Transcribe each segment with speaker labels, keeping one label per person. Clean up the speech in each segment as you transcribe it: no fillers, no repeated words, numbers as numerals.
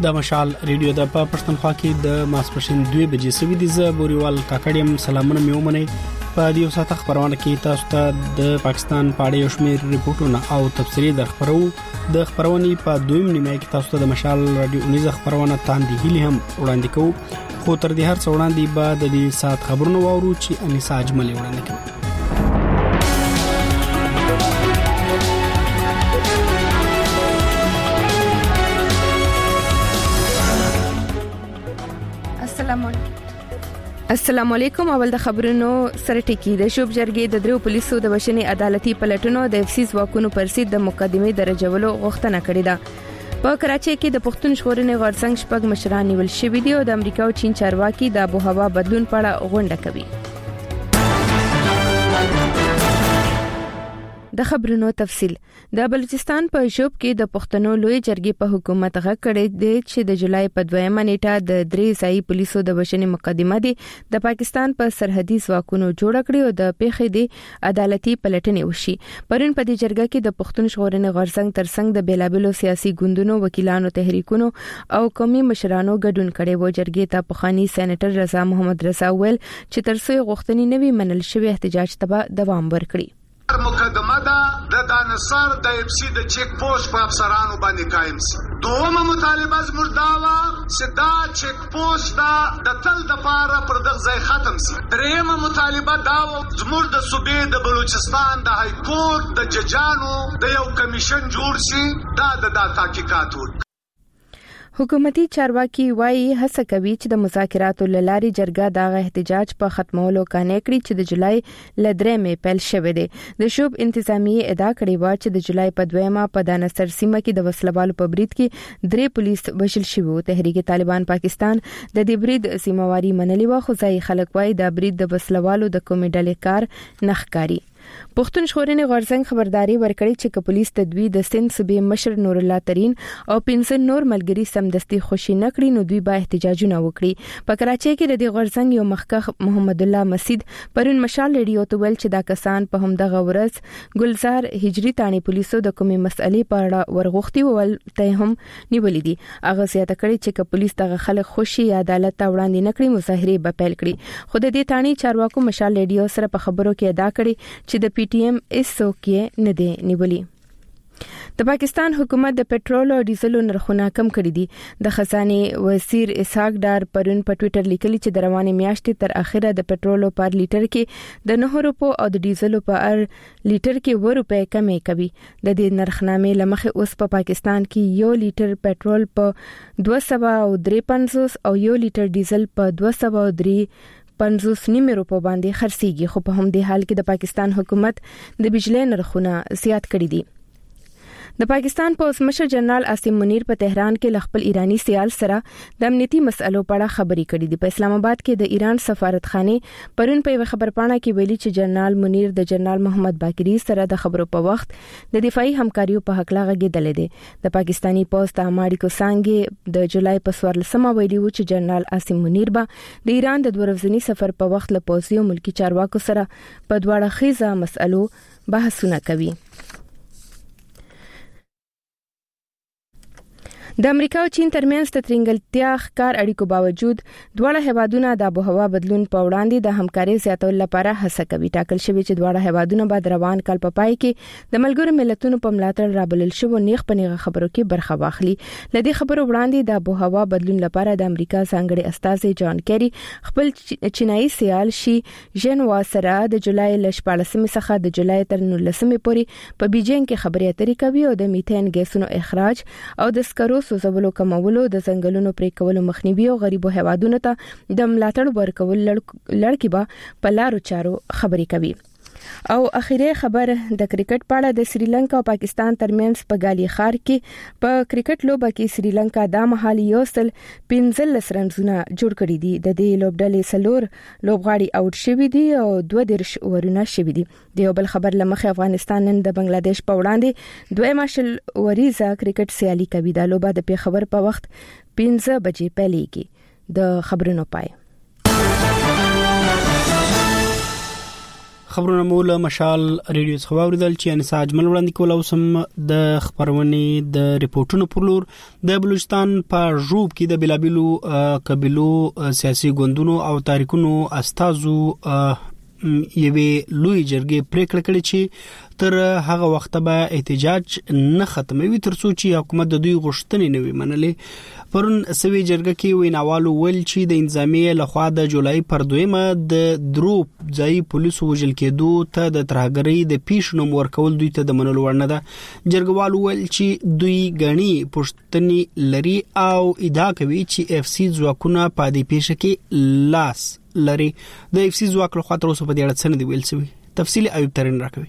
Speaker 1: د مشال ریډیو د پښتونخوا کې د ماسپښین 2 بجې سوي دي. ز بوريوال کاکړیم سلامونه میومنه په دې وساته خبرونه کې تاسو ته د پاکستان په اړه یو شمېر ریپورتونه او تفصیلي درخبرو د خبرونې په دویم نیمه کې تاسو ته د مشال رادیو نيزه خبرونه تاندې هلي هم وړاندې کوو. خو تر دې هر څه وړاندې بعد د دې سات خبرونه وورو چې انیسا اجمل وړاندې کوي.
Speaker 2: السلام علیکم. اول د خبرونو سره ټکی د شوب جرګې د درو پولیسو د وشنې عدالتي پلټنو د افسیز واکونو پر سید د مقدمه درجولو غوښتنه کړې ده. په کراچۍ کې د پښتون ژغورنې غورځنګ شپږ مشران نیول شوي دي او د امریکا او چین چارواکي د آب و هوا بدلون په اړه غونډه کوي. د خبرونو تفصيل. د بلوچستان په شوب کې د پښتنو لوی جرګې په حکومت غږ کړی دی چې د جولای په 2 نیټه د درې ځای پولیسو د وشنې مقدمه دي د پاکستان په سرحدي ځواکونو جوړ کړی او د پیښې د عدالتي پلټنې وشي. پرون په دې جرګه کې د پښتون ژغورنې غورځنګ ترڅنګ د بیلابلو سیاسي ګوندونو وکیلانو تحریکونو او قومي مشرانو ګډون کړي و. جرګې ته پخوانی سېنیټر رضا محمد رضا ویل چې ترڅو غوښتنې نوي منل شوی احتجاج ته دوام ورکړي.
Speaker 3: مقدمه ده د دانسر د اپسی د چیک پوسټ په افسرانو باندې قائم سي. دومره مطالبه زموږ داوا چې دا چیک پوسټ د تل د پاره پر دغه ځای ختم سي. دریمه مطالبه داوا زموږ د صوبې د بلوچستان د های کورټ د ججانو د یو کمیشن جوړ سي دا د تحقیقات وکړي.
Speaker 2: حکومتي چارواکي وايي هڅه کوي چې د مذاکراتو لاري جرګه د احتجاج په ختمولو کانې کړی چې د جولای لدرې مې پیل شوه دي. د شوب انتظامیه ادعا کړې و چې د جولای په 2 په دانسر سیمه کې د وسلوالو په برید کې 3 پولیس وشل شوی. تحریک طالبان پاکستان د دې برید سیمواري منلې و خو ځای خلک وايي د برید د وسلوالو د کومې ډلې کار نخکاری. پښتون ژغورنې غورځنګ خبرداري ورکړي چې پولیس تدوی د سند صوبې مشر نور الله ترين او 15 نور ملګری سمدستي خوشي نکړي نو دوی به احتجاجونه وکړي. په کراچۍ کې د غورځنګ یو مخکخ محمد الله مسجد پرون مشال ریډیو ته ویل چې دا کسان په همدغه ورځ ګلزار هجری تانی پولیسو د کومې مسئلې په اړه ورغوښتي ول ته هم نیولې دي. هغه زیاته کړي چې پولیس دغه خلک خوشي عدالت ته وړاندې نکړي مظاهره به پیل کړي. خو د دې تانی چارواکو مشال ریډیو سره په خبرو کې ادا کړي چې د پی ټی ایم ایسو کې نه دی نیولي. د پاکستان حکومت د پټرول او ډیزلو نرخونه کم کړي دي. د خزانه وزیر اسحاق ډار پرون په ټوئیټر لیکلي چې د روانې میاشتې تر اخره د پټرول پر لیټر کې د 9 روپو او د ډیزلو پر لیټر کې 2 روپے کمې کوي. د دې نرخنامې لمخه اوس په پاکستان کې 1 لیټر پټرول په 253 او 1 لیټر ډیزل په 203 نیمه روپو باندې خرڅيږي. خو په همدې حال کې د پاکستان حکومت د بجلی نرخونه زیات کړي دي. د پاکستان پولیس مشر جنرال عاصم منیر په تهران کې خپل ایرانی سیال سره د امنیتي مسلو په اړه خبرې کړې دي. په اسلام آباد کې د ایران سفارتخانه پرون په خبرپاڼه کې ویلي چې جنرال منیر د جنرال محمد باقری سره د خبرو په وخت د دفاعي همکاریو په حق لاغږیدل دي. د پاکستانی پولیس د امریکا څنګه د جولای په 14 ویلي و چې جنرال عاصم منیر به د ایران د 2 ورځني سفر په وخت له پولیسو ملکی چارواکو سره په دواړه خيزه مسلو بحثونه کوي. د امریکا او چین ترمنځ د ترنګلتیا ښکار اړیکو باوجود دواړه هیوادونه د آب و هوا بدلون په وړاندې د همکارۍ زیاتولو لپاره هڅه کوي. ټاکل شوی چې دواړه هیوادونه به روان کال په پای کې د ملګرو ملتونو په ملاتړ رابلل شوی نیغ په نیغه خبرو کې برخه واخلي. لدې خبرو وړاندې د آب و هوا بدلون لپاره د امریکا ځانګړي استازي جان کیری خپل چینایي سیال شي جنوا سره د جولای ل 14 څخه د جولای تر 19 پورې په بیجینګ کې خبرې اترې کوي او د میثین ګیسونو اخراج او د سکرو سوزولو کمولو د ځنګلونو پرې کولو مخنیوي او غریبو هیوادونو ته د ملاتړ ورکول لړکی به په لارو چارو خبرې کوي. او اخیری خبر د کرکټ په اړه د سریلانکا او پاکستان ترمنځ په ګالي خار کې په کرکټ لوبه کې سریلانکا د محلي یوسل 15 رنونه جوړ کړي دي. د دې لوبډلې سلور لوبغاړي اوټ شوي دي او 22 ورونه شوي دي. د یو بل خبر لمخه افغانستان نن د بنگلاديش په وړاندې 2 ماشل وریزه کرکټ سیالي کوي. د لوبه د پیښور په وخت 15 بجې پیلېږي. د خبرونو پای
Speaker 1: خبرونه مول مشال ریډیو څخه واوریدل چې انسا اجمل وړاندې کول او سم د خبرونې د ریپورتونو پر لور د بلوچستان په ژوب کې د بلابلو قبيلو سیاسي ګوندونو او تاریخونو استازو یوه لوی جرګې پریکړه کړې چې تر هغه وخت به احتجاج نه ختموي تر څو چې حکومت د دوی غوښتنې نه وي منلې پرون سوي جرګه کې ویناوالو ول چې د انځامي لخوا د جولای پر 2 د درو ځای پولیسو وژل کېدو ته د ترهګرۍ د پیښنوم ورکول دوی ته د منلو وړ نه ده جرګوالو ول چې دوی غني پښتني لري او ادعا کوي چې اف سي ځواکونه په دې پیښه کې لاس لري د اف سي ځواک له خاطر اوسه په دې اړه څه نه دی ویل شوی تفصیلی ایوب ترين راکوي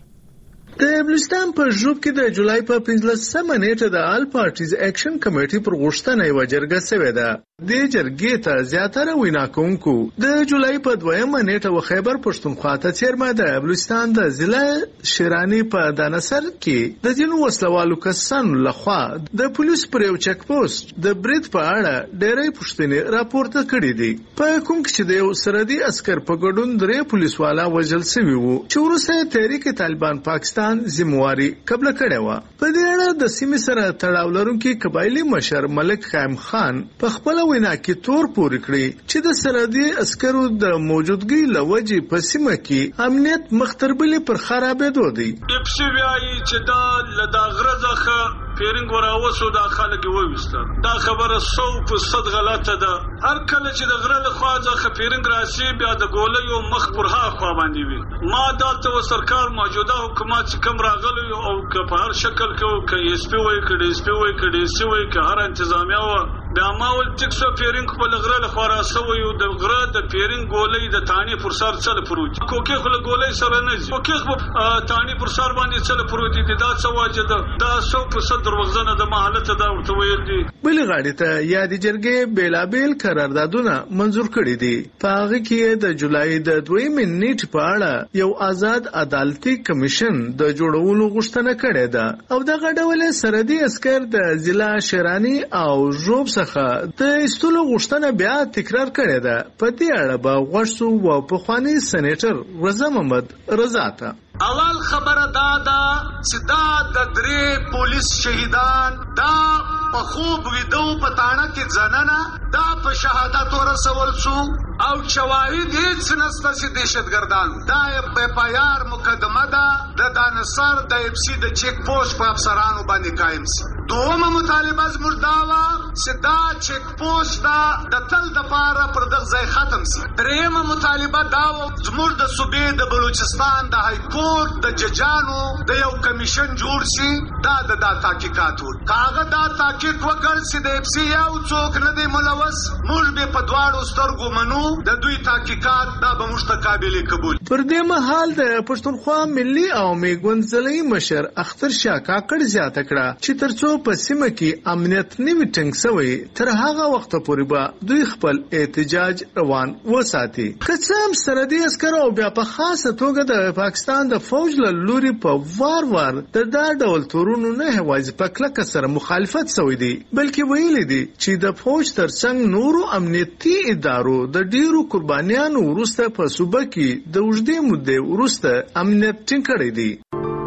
Speaker 4: د بلوچستان په ژوب کې د جولای په 15 نیټه د آل پارټیز اکشن کمیټې پر غوښتنه یو جرګه شوې ده د جرګې ته زیاتره ویناکونکو د جولای په 2 نیټه و خیبر پښتونخوا ته چیرمه د بلوچستان د ضلع شیرانی په دانسر کې د جنو وسلوالو کسانو لخوا د پولیس پر یو چک پوسټ د برید په اړه ډېرې پوښتنې راپورته کړې دي په کوم کې د یو سرحدي عسكر په ګډون 3 پولیس والا وژل شوی وو چې وروسته تحریک طالبان پاکستان ذمہواری قبل کړه و په دې اړه د سیمې سره تړاو لرونکي قبایلی مشر ملک خیم خان په خپل وینا کې تور پورې کړی چې د سرحدي عسکرو د موجودګۍ لوجې په سیمه کې امنیت مختربلې پر خرابېدو دی
Speaker 5: اپسی ویایي چې دا لداغرزخه پیرنګ وراوسو دا خلک وويسته دا خبره 100% غلطه ده هر کله چې د غره له خوا ځخه پیرنګ راشي بیا د ګولې او مخ پر ها خوا باندې وي ما دا ته سرکار موجوده حکومت کم راغلی او په هر شکل کې اس پی وای کړي اس پی وای کړي سی وای که هر انتظامیه و بیا ما ول ټیکسو پیرنګ په غره له خوا راسوي او د غره د پیرنګ ګولې د تانی پر سر څل پروت کوکه خل ګولې سره نه ځي کوکه تانی پر سر باندې څل پروت دي دا څه واجه ده 100% دروغجنه د محلت دا ورته ویل دي
Speaker 4: بل غاړي ته یاد جرګې بیلابل قراردادونه منزور کړي دي په هغه کې د جولای د 2 نیټ په اړه یو آزاد عدالتي کمیشن د جوړولو غوښتنه کړې ده او دغه ډول سرحدي عسكر د ضلع شیرانی او ژوب څخه د استلو غوښتنه بیا تکرار کړې ده په دې اړه به غوښتو او په خواني سېنیټر رضا محمد رضا ته
Speaker 3: اول خبره دا چې دا د 3 پولیس شهیدان دا په خوب ویدو پټانه کې ځننه دا په شهادت ورسول شو او شواهد هیڅ نسته چې دهشتګردان دا په پایار مقدمه ده د دانسر د اف سي د چیک پوسټ په افسرانو باندې قائم شي دومره مطالبه زموږ دا و چې دا چیک پوسټ دا د تل د پاره پر دغه ځای ختم شي درېمه مطالبه دا و زموږ د صوبې د بلوچستان د های کورټ د ججانو د یو کمیشن جوړ شي دا د تحقیقات کاغه دا تحقیق وکړ چې د اف سی یو څوک نه دی ملوث موږ به په دواړو سترګو منو د دوی تحقیقات دا به مستقابل قبول
Speaker 4: پر دې مهال د پښتونخوا ملي او میګونځلي مشر اختر شاه کاکړ زیاته کړه چې ترڅو په سیمه کې امنیت نیوي ټینګ شوی تر هغه وخت پورې به دوی خپل احتجاج روان وساتي قسم سرحدي عسكر او بیا په خاصه توګه د پاکستان د فوج له لوري په وار د دا ډول تورونو نه هواځي په کلکه سره مخالفت شوی دی بلکې ویلي دي چې د فوج ترڅنګ نورو امنیتي ادارو د ډیرو قربانیانو وروسته په صوبه کې د وژدې مودې وروسته امنیت ټینګ کړی دی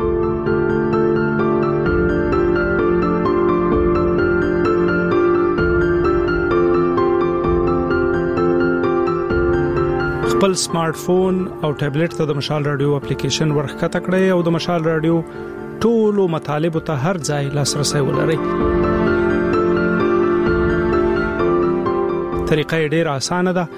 Speaker 6: خپل سمارټ فون او ټابلیټ ته د مشال رادیو اپلیکیشن ورخکته کړئ او د مشال رادیو ټولو مطالب ته هر ځای لاسرسي ولرئ طریقه ډیره اسانه ده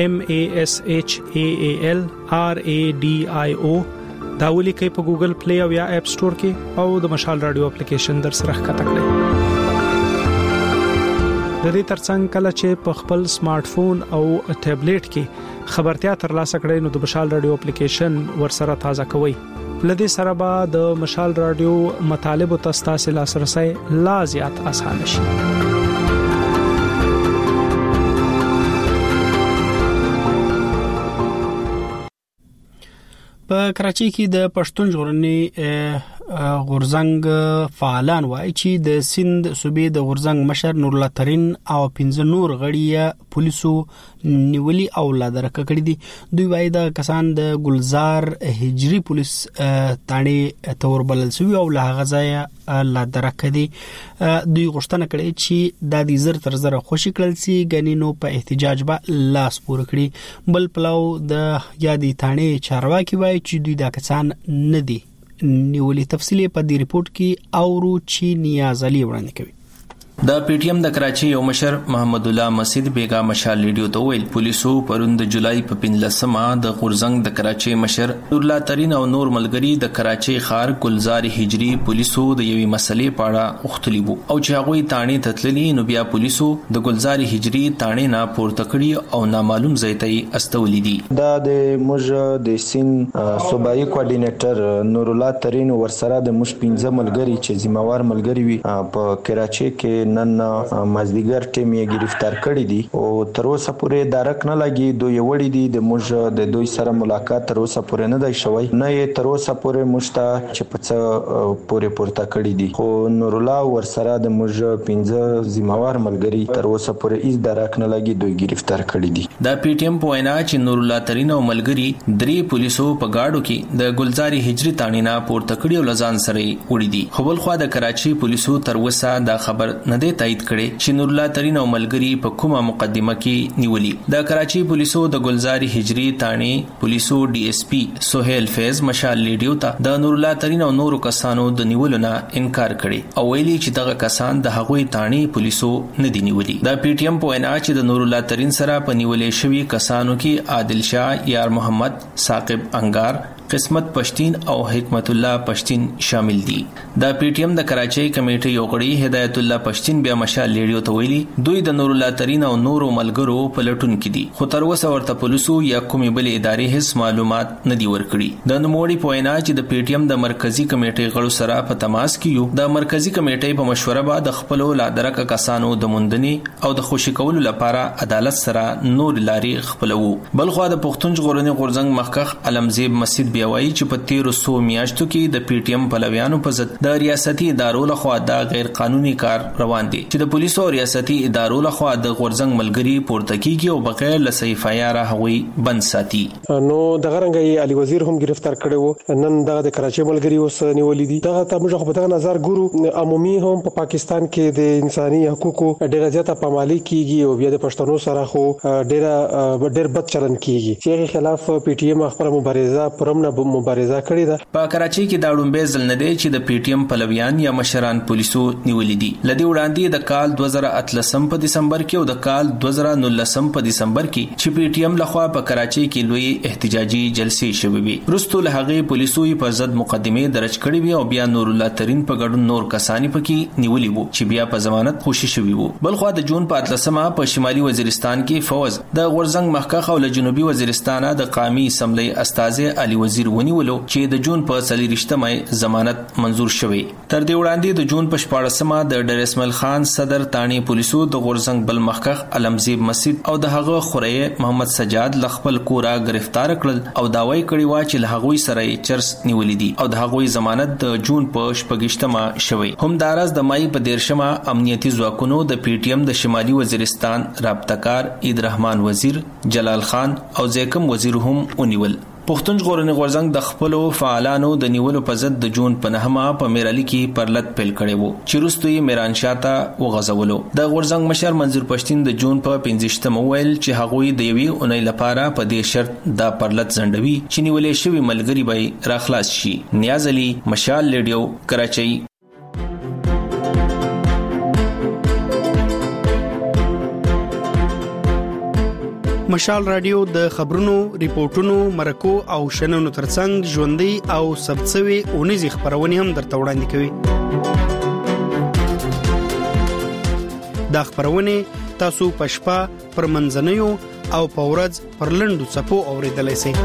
Speaker 6: MASHAAL RADIO دا ولیکئ په ګوګل پلی او یا اپ سٹور کې او د مشال رادیو اپلیکیشن در سره ښکته کړئ د دې ترڅنګ کله چې په خپل سمارټ فون او ټابلیټ کې خبرتیا ترلاسه کړئ نو د مشال رادیو اپلیکیشن ورسره تازه کوئ لدې سره به د مشال رادیو مطالب او تاسو لاسرسي لا زیات آسان شي
Speaker 1: په کراچۍ کې د پښتون ژغورنې غورزنګ فعالان وایي چې د سند صوبې د غورزنګ مشر نور الله ترين او 15 نور غړي پولیسو نیولي او لادرکه کړی دي. دوی وایي دا کسان د ګلزار هجری پولیس تاڼې تور بلل شوی او له هغه ځای لادرکه دي. دوی غوښتنه کړې چې د دې زر تر زر خوشی کړل سي غنینو په احتجاج به لاس پور کړی. بل پلاو د یادی تاڼې چارواکي وایي چې دوی دا کسان نه دي نیولي. تفصیلی په دې ریپورت کې اورو چې نیاز علي وړاندې کوي.
Speaker 7: د پی ټی ایم د کراچي یو مشر محمد الله مسجد بیگا مشال لیډیو ته ویل پولیسو پروند جولای په 15مه د غورزنګ د کراچي مشر نور الله ترين او نور ملګری د کراچي خار ګلزار هجری پولیسو د یوې مسلې پاړه اوختلی وو او چې هغه تاڼې تتللی نو بیا پولیسو د ګلزار هجری تاڼې نه پورته کړی او نامعلوم ځای ته استولې دي.
Speaker 8: دا د موږ د سین صوبایي کوارډینیټر نور الله ترين ورسره د موږ 15 ملګری چې ذمہوار ملګری وي په کراچي کې نن مازدیګر ټیم یې گرفتار کړی دي او تر اوسه پورې دارک نه لګي. دوی وړي دي د موږ د دوی سره ملاقات تر اوسه پورې نه دی شوی، نه یې تر اوسه پورې مشته چې په څه پورې پورته کړی دي. خو نور الله ورسره د موږ 15 ذمہوار ملګری تر اوسه پورې هیڅ دارک نه لګي دوی گرفتار کړی دي.
Speaker 7: د پی ټی ایم په وینا چې نور الله ترين او ملګری درې پولیسو په گاډو کې د ګلزاري هجری تاڼې نه پورته کړی او لزان سره وړي دي. خو بل خو د کراچي پولیسو تر اوسه دا خبر نه دی تایید کړي چې نور الله ترين او ملګری په کومه مقدمه کې نیولي. د کراچي پولیسو د ګلزاري هجری تاڼې پولیسو ډي اس پی سہیل فیض مشال لیډیو ته د نور الله ترين او نورو کسانو د نیولو نه انکار کړي او ویلي چې دغه کسان د هغوی تاڼې پولیسو نه دی نیولي. د پی ټی ایم په وینا چې د نور الله ترين سره په نیولې شوی کسانو کې عادل شاه، یار محمد، ثاقب انگار، قسمت پشتین او حکمت الله پشتین شامل دي. د پی ټی ایم د کراچي کمیټې یو غړي هدایت الله پشتین بیا مشال لیډیو ته ویلي دوی د نور الله ترين او نورو ملګرو په لټون کې دي، خو تر اوسه ورته پولیسو یا کومې بلې ادارې هیڅ معلومات نه دي ورکړي. د نوموړي په وینا چې د پی ټی ایم د مرکزی کمیټې غړو سره په تماس کې یو د مرکزی کمیټې په مشوره به د خپل لادرک کسانو د موندنې او د خوشی کولو لپاره عدالت سره نور لارې خپلوو. بلخو د پښتون ژغورنې غورزنګ مخکخ علمزیب مسجد بیا وایي چې په 1300 میاشتو کې د پی ټی ایم پلویانو په ضد د ریاستي ادارو لخوا د غیر قانوني کار روان دي چې د پولیسو او ریاستي ادارو لخوا د غورزنګ ملګری پورته کیږي او بغیر له صحیح یاره هغوی بند ساتي.
Speaker 9: نو د غرنګي علي وزیر هم گرفتار کړي وو، نن د کراچي ملګری اوس نیولې دي. دغه ته موږ په دغه نظر ګورو عمومي هم په پاکستان کې د انساني حقوقو ډېر زیاته پامالي کیږي او بیا د پښتنو سره خو ډېر بد چلن کیږي چې هغه خلاف پی ټی ایم خپل مبارزه پرمنه مبارزه کړې ده. په
Speaker 7: کراچي کې دا ډومبه ځل نه دی چې د پی ټی ایم پلویان یا مشران پولیسو نیولې دي. لدی وړاندې د کال 2018 په دسمبر کې او د کال 2019 په دسمبر کې چې پی ټی ایم لخوا په کراچي کې لوی احتجاجي جلسې شوې وي. وروسته له هغې پولیسو په ضد مقدمه درج کړې وي او بیا نور الله ترين په ګډون نور کسانی پکې نیولې وو چې بیا په ضمانت خوشي شوي وو. بلخو د جون په 13مه په شمالي وزیرستان کې فوز د غورزنګ مخکخ او له جنوبي وزیرستان د قومي اسمبلی استاذ علي وزیر ونیولو چې د جون په 30مه ضمانت منزور شوی. تر دې وړاندې د جون په 14مه د ډیر اسماعیل خان صدر تاڼې پولیسو د غورزنګ بل مخکخ علمزیب مسجد او د هغه خوري محمد سجاد لخپل کورا گرفتار کړل او داوی کړی و چې له هغوی سره چرس نیولې دي او د هغوی ضمانت د جون په 14مه شوی. هم داراز د مای په 13مه امنیتي ځواکونو د پی ټی ایم د شمالي وزیرستان رابطه‌کار عید رحمان وزیر، جلال خان او زیکم وزیر هم ونیول. پښتون ژغورنې غورزنګ د خپل فعالانو د نیولو په ضد د جون په 9مه په میرالي کې پرلط پیل کړي وو چې وروسته یې میران شاه ته وغځولو. د غورزنګ مشر منظور پښتین د جون په 15مه ویل چې هغوی د یوې اونۍ لپاره په دې شرط دا پرلط ځنډوي چې نیولې شوی ملګری به راخلاص شي. نیاز علي، مشال لیډیو، کراچي.
Speaker 1: مشال رادیو د خبرونو، ریپورتونو، مرکو او شننو ترڅنګ ژوندۍ او ثبتسوي اونیزي خبرونه هم درته وړاندې کوي. دا خبرونه تاسو په شپه پر منځنیو او په ورځ پر لنډو څپو اوریدلای شئ.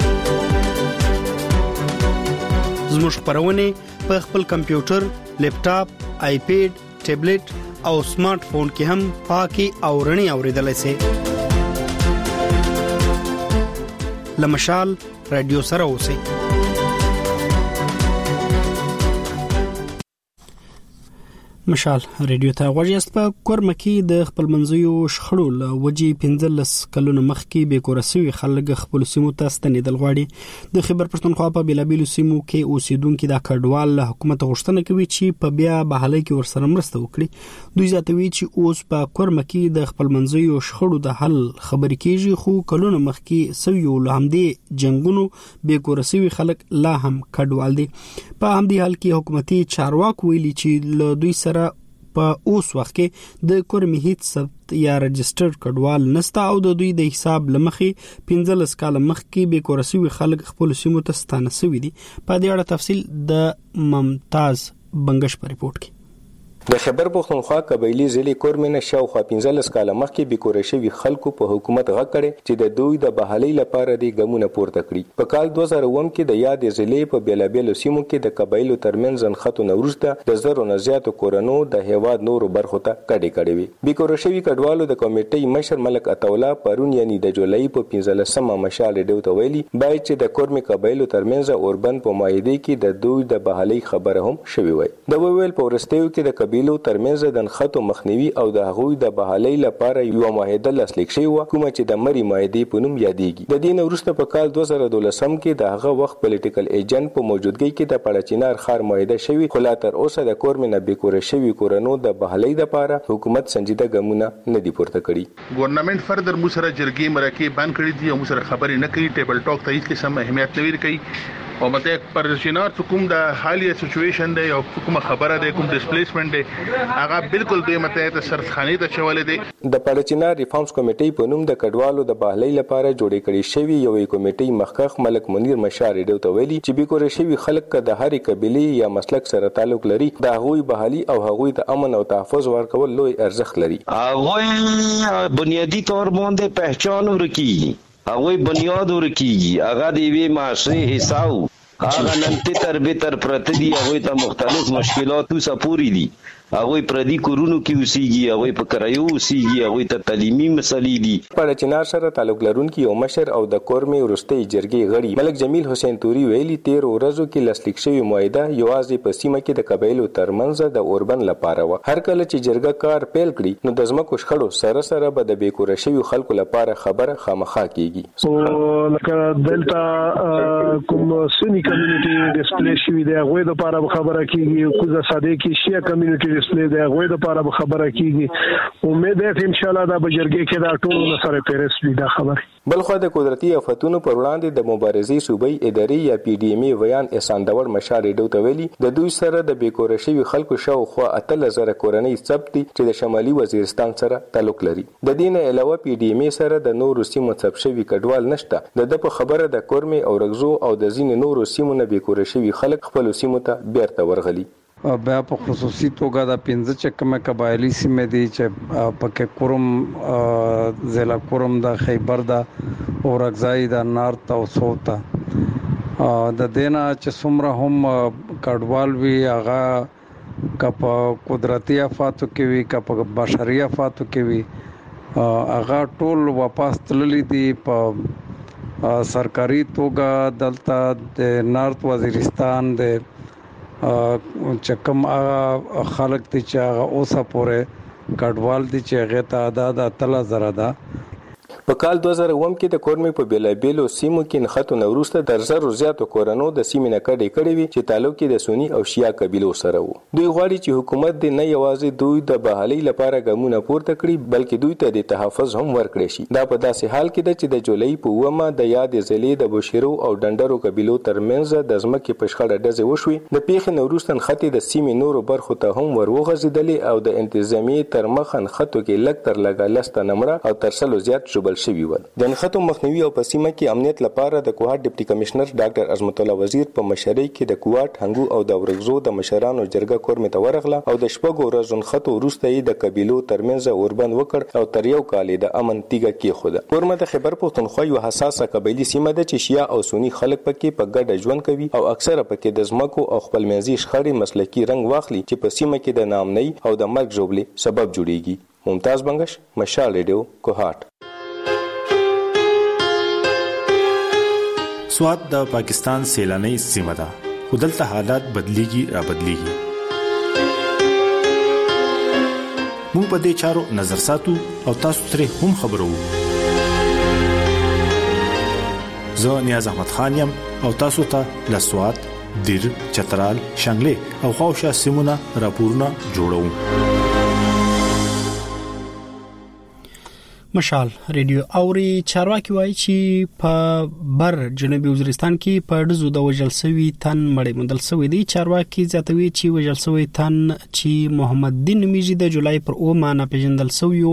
Speaker 1: زموږ خبرونه په خپل کمپیوټر، لیپټاپ، آیپیډ، ټابلیټ او سمارټ فون کې هم پاکي او رڼي اوریدلای شئ. لمشال رادیو سره اوسئ. مشال ریډیو ته غوږیاست. په کورمه کې د خپل منځیو شخړو له وجې 15 کلونو مخکې به کورسوي خلک خپل سیمو ته ستنېدل غواړي. د خیبر پښتونخوا په بیلابیلو سیمو کې اوسیدونکو د کډوال له حکومت غوښتنه کوي چې په بیا بحالۍ کې ورسره مرسته وکړي. دوی زیاتوي چې اوس په کورمه کې د خپل منځیو شخړو د حل خبرې کیږي، خو کلونو مخکې سویو له همدې جنگونو به کورسوي خلک لا هم کډوال دي. په همدې حال کې حکومتي چارواکو ویلي چې له دوی سره په اوس وخت کې د کورمي هیڅ ثبت یا رجستر کډوال نسته او د دوی د حساب لمخې 15 کال مخکې به کورسوي خلک خپل سیمو ته ستانه شوي دي. په دې اړه تفصیل د ممتاز بنگش په ریپورت کې.
Speaker 10: د خیبر پښتونخوا قبایلی ضلع کورمنه شاوخوا 15 کال مخکې بیکوره شوی خلکو په حکومت غږ کړي چې د دوی د بحالۍ لپاره د ګامونه پورته کړي. په کال 2009 کې د یاد ضلع په بیلابیلو سیمو کې د قبایلو ترمنځ ځنخته نورسته د زرو نه زیاتو کورونو د هیواد نورو برخو ته کډې وي. بیکوره شوی کډوالو د کمیټې مشر ملک عطاولا پرون یعنی د جولای په 15مه مشال ډیو ته ویلي باید چې د کورمي قبایلو ترمنځ اوربند په مایده کې د دوی د بحالۍ خبره هم شوی وي. د ویل په ورستیو کې د قبیلو ترمنځ د نخښتو مخنیوي او د هغوی د بحالۍ لپاره یو معاهده لاسلیک شوی و کومه چې د مری معاهدې په نوم یادېږي. د دې وروسته په کال 2012 کې د هغه وخت پولیټیکل ایجنټ په موجودګۍ کې د پړچینار خار معاهده شوی، خو لا تر اوسه د کورمنه بیکوره شوی کورونو د بحالۍ لپاره حکومت سنجیده ګامونه نه دي پورته کړي.
Speaker 11: ګورنمنت فردر مو سره جرګې مرکې بند کړي دي او مو سره خبرې نه کوي، ټیبل ټاک ته هیڅ قسم اهمیت نه ورکوي او مته پرشینار کوم د حالیه سچويشن دی او کوم خبره دی کوم ډیسپلیسمنت دی هغه بالکل دوی مته ته سرخانه ته چولې دی.
Speaker 10: د پرچینار ریفارمز کمیټې په نوم د کډوالو د بحالۍ لپاره جوړې کړې شوی یو کمیټې مخکخ ملک منیر مشار ډیو ته ویلي چې بیکوره شوی خلک د هرې قبيله یا مسلک سره تعلق لري د هغوی بحالي او هغوی ته امن او تحفظ ورکول لوی ارزښت لري.
Speaker 12: هغوی بنیادی طور باندې پہچان ورکیږي، هغوی بنیاد ورکیږي، هغه د یوې معاشري حساب هغه نن تر پرته دي، هغوی ته مختلف مشکلات سپوري دي، هغوی پردي کورونو کې اوسېږي، هغوی په کرایو اوسېږي، هغوی ته تعلیمي مسلې دي.
Speaker 10: پړچینار سره تعلق لرونکي یو مشر او د کورمي وروستۍ جرګې غړي ملک جمیل حسین توري ویلي 13 ورځو کې لاسلیک شوی معاهده یوازې په سیمه کې د قبایلو ترمنځ د اوربند لپاره و. هر کله چې جرګه کار پیل کړي نو د ځمکو شخړو سره به د بیکوره شوی خلکو لپاره خبره خامخا کیږي.
Speaker 13: او لکه دلته کوم سنی کمیونټي ډیسپلی شوی دی هغه د لپاره خبره کیږي، کوزه ساده کې شیا کمیونټي ډیسپلی دی هغه د لپاره خبره کیږي. امید ده چې ان شاء الله دا بجرګي کې دا ټول سره پیرس وي دا خبره.
Speaker 10: بلخو د قدرتي آفتونو پر وړاندې د مبارزې صوبایي ادارې یا پی ډی ایم ای ویان احسان داور مشار ډیو ته ویلي د دوی سره د بیکوره شوی خلکو شاوخوا 8000 کورنۍ ثبت دي چې د شمالي وزیرستان سره تعلق لري. د دې نه علاوه پی ډی ایم ای سره د نورو سیمو ثبت شوی کډوال نشته. د په خبره د کورمي او رغزو او د ځین نورو سیمو نه بیکوره شوی خلک خپل سیمو ته بیرته ورغلي.
Speaker 14: بیا په خصوصي توګه د 15 چکمه قبایلی سیمې دي چې پکې کورم ضلع کورم د خیبر د اورګزای د نارت او سوت د دینا چې څومره هم کډوال وی هغه کپ قدرتي آفاتو کې وی کپ بشري آفاتو کې وی هغه ټول واپس تللی دي په سرکاري توګه دلته د نارت وزیرستان د چکم خلق دي چې هغه اوسه پورې کډوال دي چې هغه تعداد 3000 ده.
Speaker 10: په کال 2009 کې د کورمي په بیلابیلو سیمو کې نخښتو نوروسته در زرو زیاتو کورونو د سیمې نه کړي وي چې تعلق کې د سنی او شیعه قبیلو سره وو. دوی غواړي چې حکومت د نه یوازې دوی د بحالۍ لپاره ګامونه پورته کړي بلکې دوی ته د تحفظ هم ورکړي شي. دا په داسې حال کې ده چې د جولای په 9مه د یاد ضلع د بشیرو او ډنډرو قبیلو ترمنځ د ځمکې په شخړه ډزې وشوي. د پیښې نوروسته نخښتې د سیمې نورو برخو ته هم وروغځېدلې او د انتظامیې تر مخه نخښتو کې لږ تر لږه لسته نمره او تر سلو زیات ژوبل شوي ول. د نخښتو مخنیوي او په سیمه کې امنیت لپاره د کوهاټ ډیپټي کمشنر ډاکټر عظمت الله وزیر په مشرۍ کې د کوهاټ هنګو او د ورغزو د مشرانو جرګه کورمه ته ورغله او د شپږو ورځو نخښتو وروسته یې د قبیلو ترمنځ اوربند وکړ او تر یو کال د امن تیګه کېښوده. کورمه د خیبر پښتونخوا یو حساسه قبیلي سیمه ده چې شیعه او سنی خلک پکې په ګډه ژوند کوي او اکثره پکې د ځمکو او خپلمنځي شخړې مسلکي رنګ واخلي چې په سیمه کې د نامنۍ او د مرګ ژوبلې سبب جوړیږي. ممتاز بنگش، مشال ریډیو، کوهاټ.
Speaker 15: سوات د پاکستان سیلاني سیمه ده، خو دلته حالات بدلیږي را بدلیږي. موږ په دې چارو نظر ساتو او تاسو ترې هم خبرو. زه نیاز احمد خان یم او تاسو ته لسوات، دیر، چترال، شنگله او خوشا سیمونه راپورونه جوړوم.
Speaker 1: مشال ریډیو اوري چارواکي وایي چې په بر جنوبي وزیرستان کې په ډزو د وژل شوی تن مړی موندل شوی دی. چارواکي زیاتوي چې وژل شوی تن چې محمد دین میجی د جولای پر 9 نه پیژندل شوی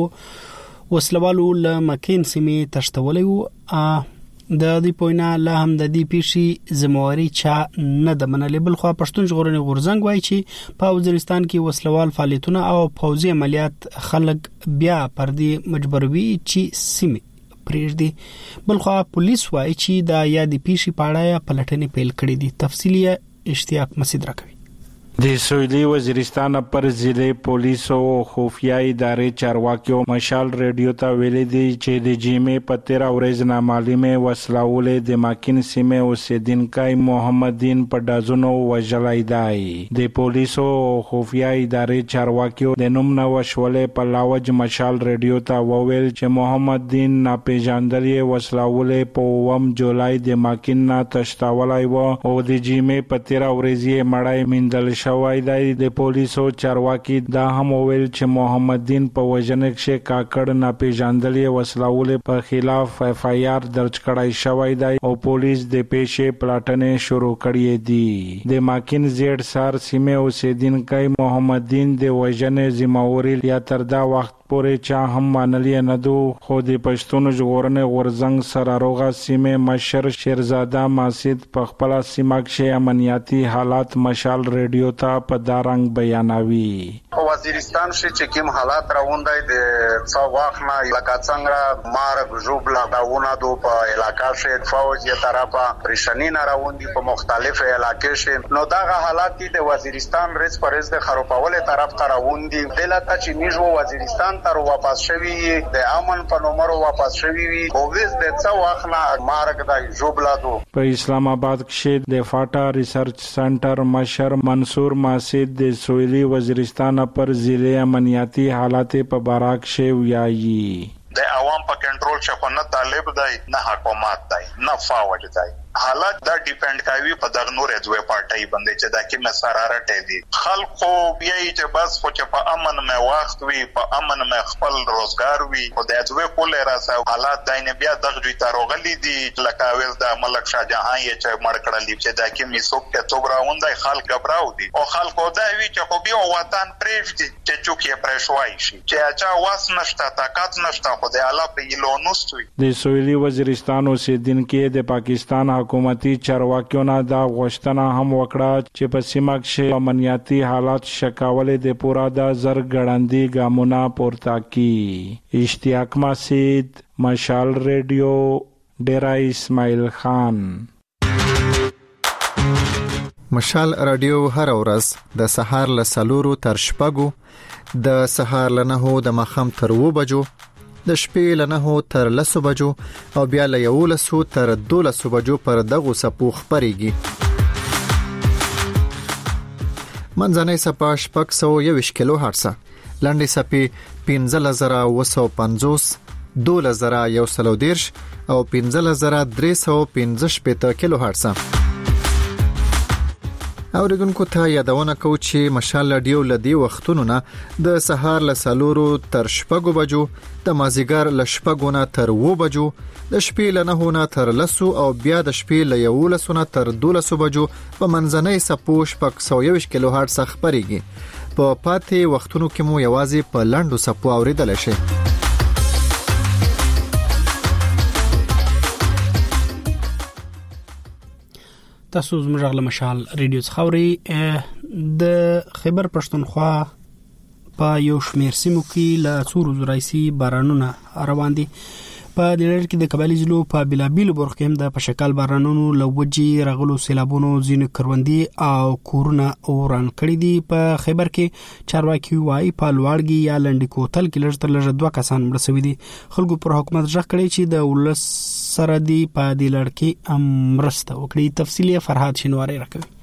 Speaker 1: وسلوالو له مکین سیمې تشتولې وو. د دې پوینا له هم د دې پیشي زمواري چا نه د منلې، بل خو پښتون ژغورنې غورځنګ وایي چې په وزیرستان کې وسلوال فعالیتونه او پوځي عملیات خلک بیا پر دې مجبوروي چې سیمه پرېږدي. بل خو پولیس وایي چې د یادې پیشي په اړه پلټنې پیل کړې دي. تفصیلی اشتیاق مسعود راکوي.
Speaker 16: د سویلي وزیرستان پر ضلع پولیس او خفیه ادارې چارواکیو مشال ریډیو ته ویلي دي چې د جیمې په 13 ورځې نامعلومه وسلهولې د ماکین سیمه اوسیدونکي محمد دین په دازونو وژلای دی. د پولیس او خفیه ادارې چارواکیو د نوم نو وشولې په لاوج مشال ریډیو ته وویل چې محمد دین ناپېژندلې وسلهولې په 1 جولای د ماکین نه تشتاولای و او د جیمې په 13 ورځې مړای مندل شوی دی. د پولیسو چارواکي دا هم ویل چې محمد دین په وژنه کې کاکړ ناپېژندلې وسلهولې په خلاف FIR درج کړای شوی دی او پولیس د پیښې پلاټنې شروع کړې دي. د ماکین زیړ سار سیمه اوسیدونکي محمد دین د وژنې ذمہواری یا تر دا وخت پورې چا هم منلې نه دو، خو د پښتون ژغورنې غورځنګ سره روغه سیمه مشر شیرزاده ماسید په خپل سیمه کې امنیتي حالات مشال ریډیو ته په دارنګ بیانوي.
Speaker 17: په وزیرستان چې کوم حالات راوندای د څو وخت نه لکه څنګه مارګ جوبلا داونه دو په علاقہ کې فوجي طرفه پریشانی نه راوندي په مختلفو علاقې کې، نو دا حالات د وزیرستان رز پرز د خروپول طرف ته راوندي. دلته چې نیجو وزیرستان تر واپس شوی د امن په نومر واپس شوی وي او وز د څو وخت نه مارګ د جوبلا دو. په
Speaker 16: اسلام آباد کې د فاټا ریسرچ سنټر مشر منصور ماسید د سویلي وزیرستان پر ضلع امنیتي حالات په باراک کې ویایي.
Speaker 17: د عوام په کنټرول شپه نه طالب دی نه حکومت دی نه فوج دی. حالات دا ډیپند کوي په دغه نورې دوه پارټي باندې چې دا کې مسارارټ دي. خلکو بیا چې بس خو چې په امن مې وخت وي په امن مې خپل روزګار وي او د دوه کولې راځي حالات داینه بیا دغه دوی تاروغلي دي لکه ویل د ملک شاه جهان یې چې مړ کړل چې دا کې میسوک ته توبراوندای خلک غبراو دي او خلکو دا وی چې خو بیا وطن پرېږدي چې چوک یې پرېښوي شي چې اچا واس نشته طاقت نشته خو د الله په یلونوستوي.
Speaker 16: د سویلي وزیرستان اوسیدونکي د پاکستان حکومتي چارواکیو نه دا غوښتنه هم وکړه چې په سیمه کې امنیتي حالات شکاولې د پورا د زرګړندې ګامونه پورته کی. اشتیاق مسعود مشال ریډیو ډیرا اسماعیل خان.
Speaker 18: مشال رادیو هر ورځ د سهار له 4 تر 6 د سهار له 9 د مخام تر 2 بجو د شپې له 9 تر 10 بجو او بیا له 11 تر 12 بجو پر دغه سپو خبريږي. منځنۍ سپا 621 کیلو هرتز، لاندې سپي 15950، 2110 او 15315 کیلو هرتز. اوریدونکو ته یادونه کوم چې مشال رادیو لدی وختونو نه د سهار له 4 تر 6 بجو، د مازیګر له 6 نه تر 2 بجو، د شپې له 9 نه تر 10 او بیا د شپې له 11 نه تر 12 بجو په منځنۍ سپو 621 کیلو هرتز خبريږي. په پاتې وختونو کې مو یوازې په لاندو سپو اوریدل شي.
Speaker 1: تاسو زموږ غل مشال ریډیو څخوري د خیبر پښتونخوا په یو شمیر سیمو کې له څورو زرايسي بارانونه روان دي. په دلر کې د قبایلی ضلعو په بلابیل برخو کې د پشکال بارانونو لوجي رغلو سیلابونو ځینې کروندې او کورونه اوران کړي دي. په خیبر کې چارواکي وايي په لوړګي یا لنډي کوتل کې لږ تر لږه 2 کسان مړ شوي دي. خلکو پر حکومت ځخ کړي چې د ولس سره دی په دې لړ کې مرسته وکړي. تفصیلی فرهاد شینواری راکوي.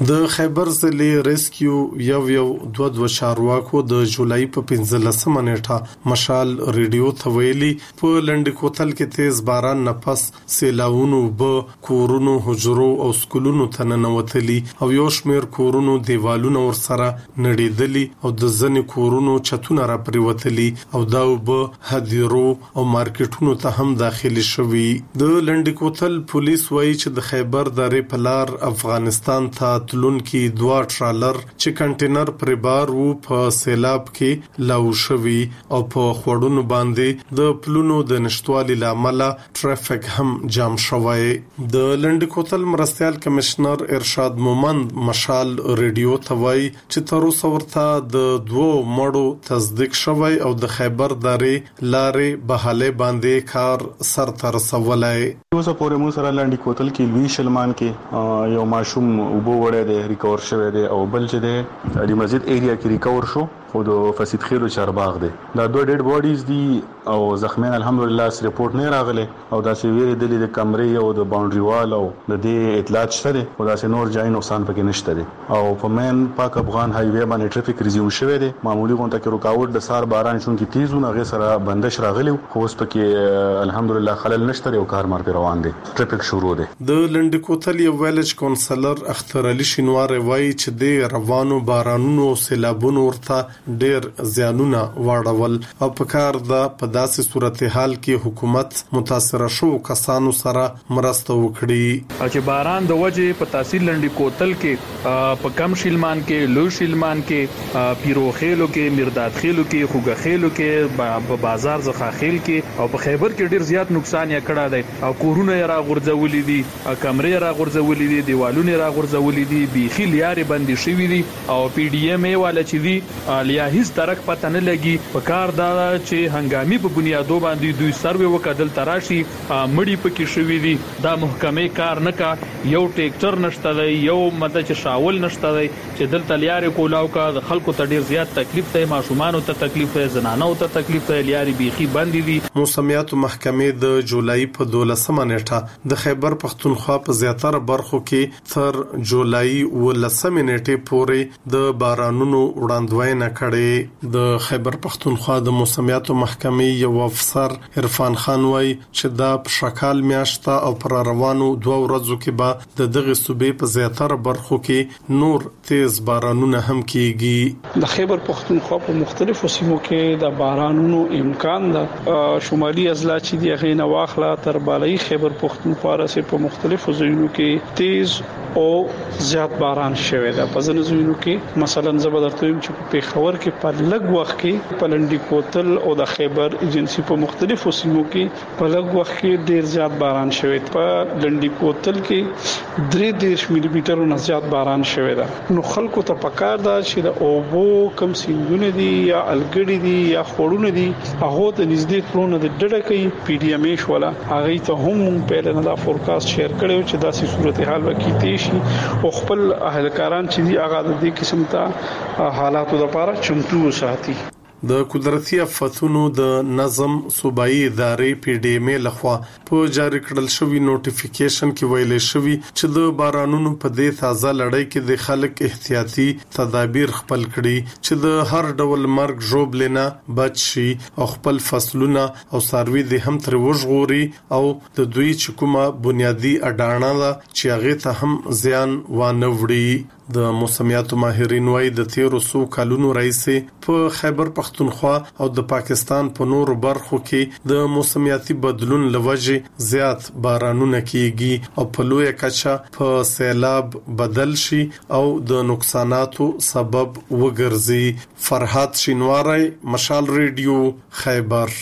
Speaker 19: د خیبر ضلع ریسکیو یو 22 چارواکو د جولای په 15 نیټه مشال ریډیو ته ویلي په لنډ کوتل کې تیز باران نه پس سیلاوونو به کورونو حجرو او سکولونو ته ننوتلي او یو شمېر کورونو دیوالونه ورسره نړیدلي او د ځینې کورونو چتونه را پریوتلي او دا به هدیرو او مارکیټونو ته هم داخلي شوي. د لنډ کوتل پولیس وایي چې د خیبر درې په لار افغانستان ته تلونکي 2 ټرالر چې کنټینر پر بار وو په سیلاب کې لاو شوي او په خوړونو باندې د پلونو د نشټوالي لامل ټرافیک هم جام شوی. د لنډ کوتل مرستيال کمشنر ارشاد مومند مشال ریډیو ته وایي چې تر اوسه ورته د 2 مړو تصدیق شوی او د خیبر درې لارې بهاله باندې کار سر تر رسولای.
Speaker 20: اوسه پورې مو سره لنډ کوتل کې لوی شلمان کې یو ماشوم وبو وړه دی ریکور شوی دی او بل چې دی علي مسجد ایریا کې ریکور شو خو د فسید خیرو چارباغ دی. دا 2 ډیډ باډیز دي او زخمیان الحمدلله اس ریپورت نه راغله او دا چې ویری دلی د کمرې او د باونډري وال او د دې اطلاعات شته او دا چې نور ځای نقصان پکې نشته دي او په مین پاک افغان های وی باندې ټریفیک ریزیوم شوی دی. معمولی غونډه کې رکاوټ د سار باران چون کې تیزونه غي سره بندش راغلی خو اوس پکې الحمدلله خلل نشته او کار مار په روان دي. ټریفیک شروع دی.
Speaker 19: د لنډ کوتل یو ویلج کونسلر اختر علي شینوار وایي چې د روانو بارانونو او سیلابونو ورته ډېر زیانونه واړول او په کار ده په داسې صورتحال کې حکومت متاثر شو کسانو سره مرسته وکړي.
Speaker 21: چې باران د وجه په تحصیل لنډی کوتل کې په کم شیلمان کې لو شیلمان کې پیروخیلو کې مرداد خیلو کې خوګه خیلو کې په بازار زخه خیل کې او په خیبر کې ډیر زیات نقصان یې کړی دی او کورونه را غورځولې دي کمرې را غورځولې دي دیوالونه را غورځولې دي بيخي لیارې بندي شوې دي او پی ډی ایم ای والا چې دی لیا هیڅ ترک پته نه لګي. په کار دا چې هنګامي په بنیادو باندې دوی سروي وکړل تراشي مړی پکې شوې دي. دا محکمه کار نه کا یو ټریکټر نشته دی یو مده چې شاول نشته دی چې دلته لیارې کولاو کا د خلکو ته ډیر زیات تکلیف دی ماشومان ته تکلیف دی زنانو ته تکلیف دی لیارې بيخي بندي دي.
Speaker 19: موسمیات محکمه د جولای په 12 نیټه د خیبر پختونخوا په زیاتره برخو کې تر جولای 19 نیټه پورې د بارانونو وړاندوینه کړې. د خیبر پختونخوا د موسمیاتو محکمې یو افسر عرفان خان وایي چې دا په شکال میاشته او پر روانو 2 ورځو کې به د دغه صوبې په زیاتره برخو کې نور تیز بارانونه هم کیږي.
Speaker 22: د خیبر پختونخوا په مختلفو سیمو کې د بارانونو امکان ده. شمالي اضلاع چې دی غینه واخله تر بالای خیبر پختونخوا سره په مختلفو ځایونو کې تیز او زیات باران شوی ده. په ځینو ځایونو کې مثلا زبردست چې په خبر کې په لږ وخت کې په لنډی کوتل او د خیبر ایجنسی په مختلفو سیمو کې په لږ وخت کې ډیر زیات باران شوی. په لنډی کوتل کې 3 ملي میټر نه زیات باران شوی ده. نو خلکو ته پکار ده چې د اوبو کم سیندونه دي یا الګړي دي یا خورونه دي هغه ته نږدې کړونه د ډډه کوي. پی ډی ایم ای ولا هغه ته هم په لنډه فورکاست شیر کړو چې داسې صورتحال وکړي شي او خپل اهلکاران چې دی هغه د دې قسم ته حالاتو لپاره چمتو وساتي.
Speaker 19: د قدرتي آفتونو د نظم صوبایي ادارې پی ډی ایم ای لخوا په جاری کړل شوی نوټیفیکیشن کې ویل شوی چې د بارانونو په دې تازه لړۍ کې د خلک احتیاطي تدابیر خپل کړي چې د هر ډول مرګ ژوبلنه بچ شي او خپل فصلونه او ساروي د هم تر وژغوري او د دوی چې کومه بنیادی اډانه ده چې هغه ته هم زیان وانه وړي. د موسمیاتو ماهرین وايي د 1300 کلونو راځي په خیبر پختونخوا او د پاکستان په نورو برخو کې د موسمیاتي بدلون لوجه زیات بارانونه کیږي او په لوی کچه په سیلاب بدل شي او د نقصاناتو سبب وګرځي. فرحات شینواری مشال ریډیو خیبر.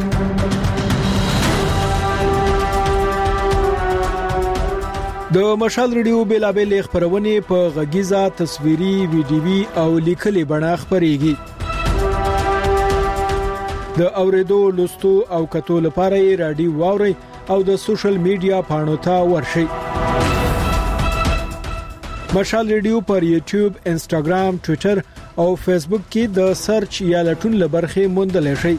Speaker 6: د مشال ریډیو بیلابل خبرونه په غږیزه تصویري ویډیوي او لیکلي بڼه خبريږي. د اوریدو لوستو او کتو لپاره رادیو واوري او د سوشل میډیا پاڼو ته ورشي. مشال ریډیو پر یوټیوب، انستګرام، ټوئیټر او فیسبوک کې د سرچ یا لټون لبرخه موندل شي.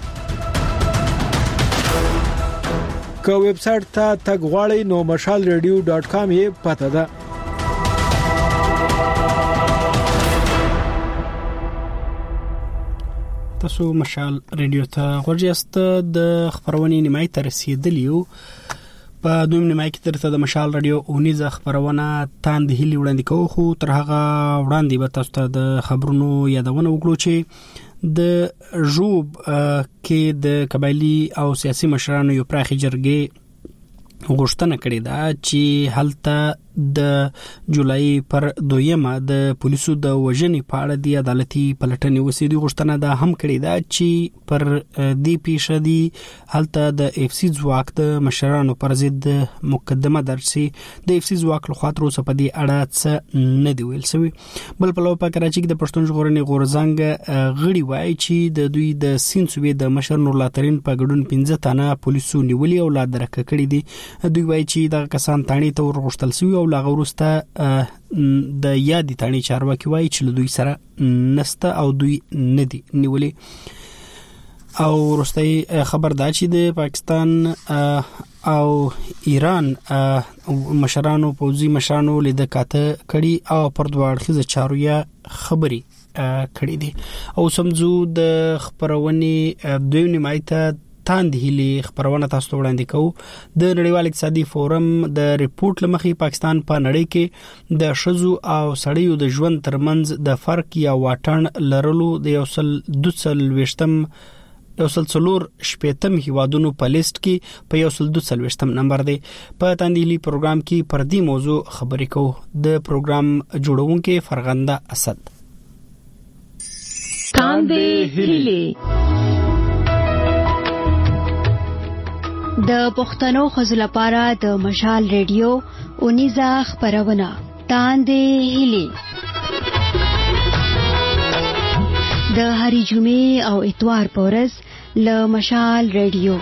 Speaker 6: که ویب سټ ته تګ غواړئ نو mashalradio.com یې پته ده.
Speaker 1: تاسو مشال ریډیو ته غوړیاست د خبرونې نیمای ته رسیدلیو په دویم نیمای کې ترته د مشال ریډیو اونیزه خبرونه تاند هلي وړاندې کوو خو تر هغه وړاندې به تاسو ته د خبرونو یادونه وکړو چې د ژوب کې د قبایلی او سیاسي مشرانو یو پراخي جرګې غوښتنه کړې ده چې هلته د جولای پر 2 د پولیسو د وژنې په اړه د عدالتي پلټنې وسیدي غوښتنه ده هم کړې ده چې پر دی پیښه دی هلته د اف سی ځواک د مشرانو پر ضد مقدمه درسي د اف سی ځواک له خوا تر اوسه په دې اړه څه نه دی ویل شوی. بل په لور په کراچۍ کې د پښتون ژغورنې غورځنګ غړي وایي چې د دوی د سین صوبې د مشر نور الله ترين په ګډون 15 تنه پولیسو نیولي او لا درک کړي دي. دوی وایي چې د کسان تانی ته ورغښتل شوی او لا غورسته د یادی تانی چارواکي وایي چې دوی سره نسته او دوی ندي نیولي. او ورستي خبر دا چې د پاکستان او ایران مشرانو پوځي مشرانو لیدل کاته کړي او پر دواړه چارو یې خبري کړي دي. او سمزو د خبرونې دوی نیمایته تاند هلي خبرونه تاسو ته وړاندې کوو. د نړیوال اقتصادي فورم د ریپورت لمخې پاکستان په نړۍ کې د شذو او سړیو د ژوند ترمنځ د فرق یا واټن لرلو د یوصل 240 هیوادونو په لیست کې په یوصل 240 نمبر دی. په تاند هلي پروګرام کې پر دې موضوع خبرې کوو. د پروګرام جوړونکو فرغنده اسد.
Speaker 2: تاند هلي د پښتنو خزل لپاره د مشال ریډیو اونیزه خبرونه تاندې هلي د هری جمعې او اتوار په ورځ له مشال ریډیو.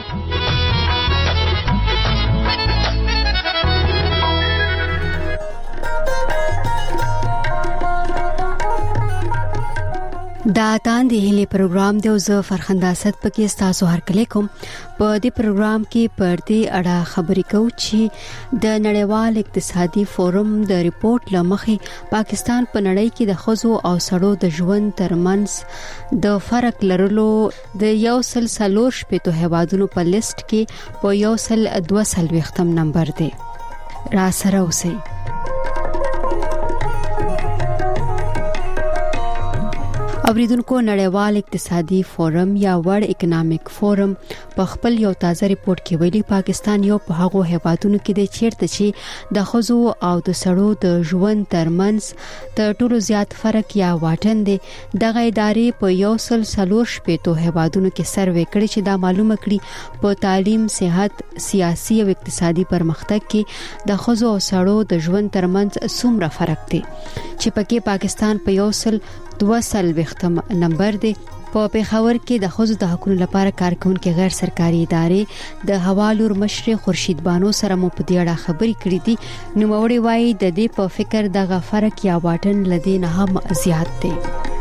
Speaker 2: دا تاندې هلي پروګرام دی او زه فرخنده اسد پکې تاسو هر کله کوم. په دې پروګرام کې پر دې اړه خبرې کوو چې د نړیوال اقتصادي فورم د ریپورت لمخې پاکستان په نړۍ کې د خزو او سړو د ژوند ترمنځ د فرق لرلو د یوصل 4 هیوادونو په لیست کې په یوصل 240 نمبر دی. را سره اوسئ. اوریدونکو نړیوال اقتصادي فورم یا ورلد اکونومیک فورم په خپل یو تازه ریپورت کې ویلي پاکستان یو په هغو هیوادونو کې دی چیرته چې د خزو او د سړو د ژوند ترمنځ د ټولو زیات فرق یا واټن دی. دغه ادارې په یوصل 4 هیوادونو کې سروې کړې چې دا معلومه کړي په تعلیم، صحت، سیاسي او اقتصادي پرمختګ کې د خزو او سړو د ژوند ترمنځ څومره فرق دی چې پکې پاکستان په یوصل 240 نمبر دی. په پیښور کې د خزو د حقوقو لپاره کارکونکو غیر سرکاري ادارې د حوالور مشر خورشید بانو سره مو په دې اړه خبرې کړې دي. نو موري وایي د دې په فکر دغه فرق یا واټن لدی نه هم زیات دی.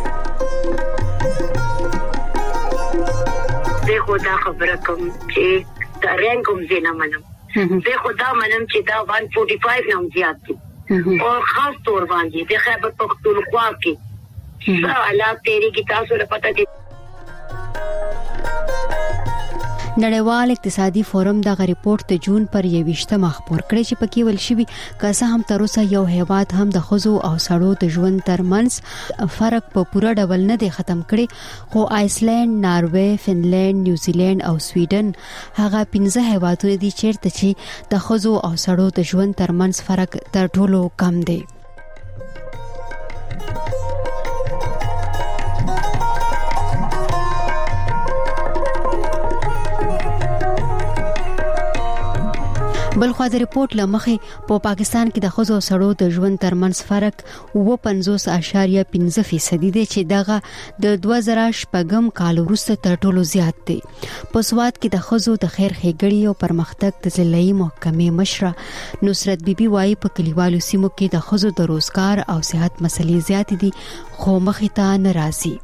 Speaker 5: زه خدا خبره کوم چې دا رنګوم زینه منم. زه خدا منم چې دا 145 نوم زیات دی. او خاص طور باندې د خیبر پختونخوا کې حالات تیری کی تاسو له پته دي.
Speaker 2: نړیوال اقتصادي فورم دغه ریپورت د جون پر 21 خبر کړی چې پکې ول شي که څه هم تر اوسه یو هیواد هم د خزو او سړو د ژوند ترمنځ فرق په پوره ډول نه دی ختم کړی، خو آیسلند، ناروې، فنلند، نیوزیلند او سویډن هغه 15 هیوادونه دي چیرته چې د خزو او سړو د ژوند ترمنځ فرق تر ټولو کم دی. بلخو د ریپورت لمخې په پاکستان کې د خزو او سړو د ژوند ترمنځ فرق 50.5% دی چې دغه د 2014 کال وروسته تر ټولو زیات دی. په سواد کې د خزو د خیر ښېګړې او پرمختګ د ضلعي محکمې مشره نصرت بیبي وايي په کلیوالو سیمو کې د خزو د روزګار او صحت مسلې زیات دي خو مخې ته نه راځي.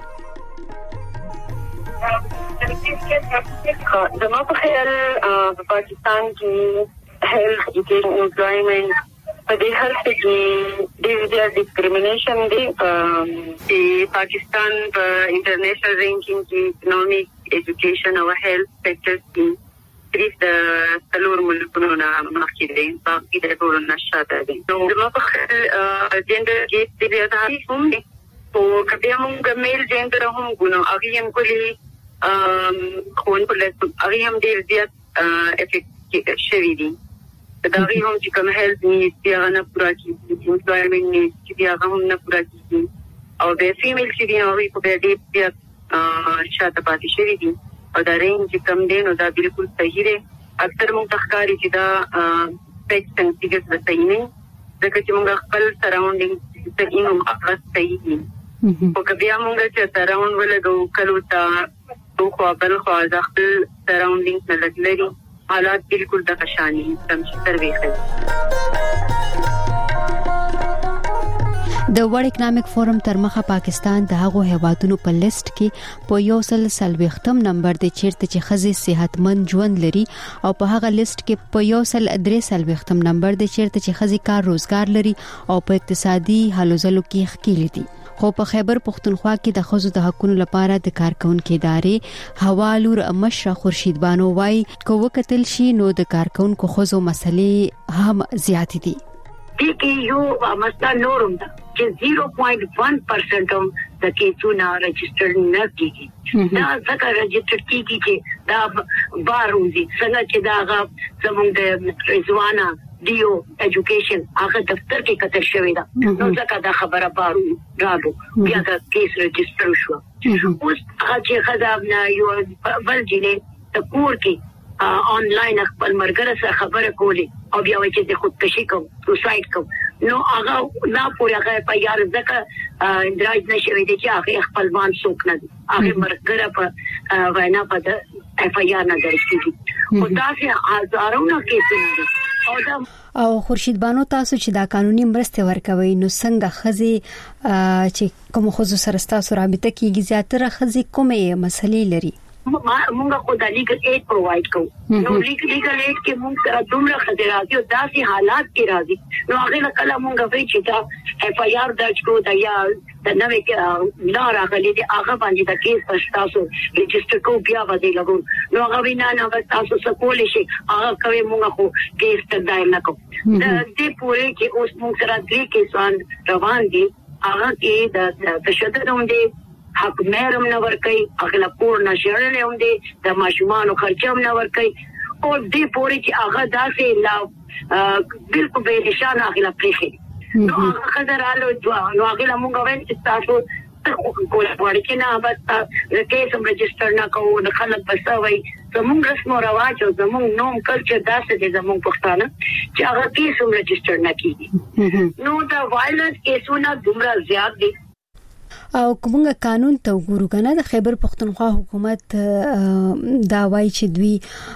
Speaker 5: زما په خیال په پاکستان کې health, education, employment په دې هر څه کې د ډیسکریمینیشن دی چې پاکستان په انټرنیشنل رینکینګ کې اکونومیک ایجوکیشن او هیلث سېکټر کې صرف د څلور ملکونو نه مخکې دی باقي د ټولو نه شاته دی نو زما په جندر کې د بیاضي هم او کبه موږ میل جندر هم ګونو هغه هم کولی خون په لږ هغه هم ډیر زیات افیکټ شوی دی دا غي هم چې کوم هیلث نیډز دی هغه نه پوره کیږي امپلویمنت نیډز دی هغه هم نه پوره کیږي او د فیمیل چې دی هغه په دې زیات شاته پاتې شوی دی او دا رینج کم دی نو دا بالکل صحیح دی اکثر موږ تخکاری چې دا فیکټ ان فیګرز وسایي نه ځکه چې موږ خپل سراوندینګ ته اینو هغه صحیح دي او کبه موږ چې سراوند ولګو کلو تا خو بل خو د خپل سراوندینګ نه لګلري حالات بالکل د قشانی تم سروي کوي
Speaker 2: د ورلد اکنامک فورم تر مخه پاکستان د هغو هیوادونو په لیست کې په 140م نمبر د چیرته چې خزي صحتمند ژوند لري او په هغه لیست کې په 143م نمبر د چیرته چې خزي کار روزګار لري او په اقتصادي حالو ځلو کې ښکېل دي خو په خیبر پختونخوا کې د خزو د حقوقو لپاره د کارکونکو ادارې حوالور مشر خورشید بانو وايي کوو کتل شي نو د کارکونکو خزو مسلې هم زیات دي
Speaker 5: کې یو مسله نورم ده چې 0.1% هم د کیسونو رجسټر نه کیږي دا څنګه رجسټر کیږي چې دا باروزي څنګه چې دا زموږ د رضوانه دیو ایجوکیشن هغه دفتر کې کتل شوی دا نو ځکه دا خبره بارو راغو بیا دا کیس رجسټر شو اوس هغه خدامنا یو بل جنې د کور کې آنلاین خپل مرګره سره خبره کولی او بیا وایي چې خودکشي کوم سوساید کوم نو هغه لا پورې هغه په یار ځکه اندراج نشوي دي چې هغه خپل ځان څوک نه هغه مرګره په وینا په اف ای آر نه درکېږي او دا چې هزارونه کیسونه دي
Speaker 2: او خورشید بانو تاسو چې دا قانوني مرسته ورکوي نو څنګه خزي چې کوم خصوصي سره تاسو رابطه کیږي زیاتره خزي کومه مسلې لري
Speaker 5: مونږه خو د لیګل ایډ پرووایډ کوو نو لیګل ایډ کې مونږ سره دومره خدمات او داسې حالات کې راځي نو هغه کله مونږ وی چې دا اف ای آر درج کو دا یا د نوې لار راغلي دي هغه باندې د کیس تاسو رجسټر کو بیا باندې لګو نو هغه وینا نه تاسو سکول شي هغه کوي مونږ خو کیس ته دایم نه کوو د دې پورې کې اوس مونږ سره درې کیسان روان دي هغه کې د تشدد باندې حق مهرم نه ورکي اغلا پور نشړل هم دي د ماشومان خرچم نه ورکي او دې پوري چې هغه داسې لا بالکل به نشان اغلا پریخي نو هغه خدرالو نو هغه موږ وایو چې تاسو کوله وړي کې نه بس کیس رجسټر نه کوو د خلک بسوي زموږ رسم او رواج او زموږ نوم کلچر داسې دي زموږ پښتانه چې هغه کیس رجسټر نه کیږي نو دا وایلنس کیسونه دومره زیات دي
Speaker 2: او کومه قانون ته وګورو کنه د خیبر پختونخوا حکومت دا وایي چې دوی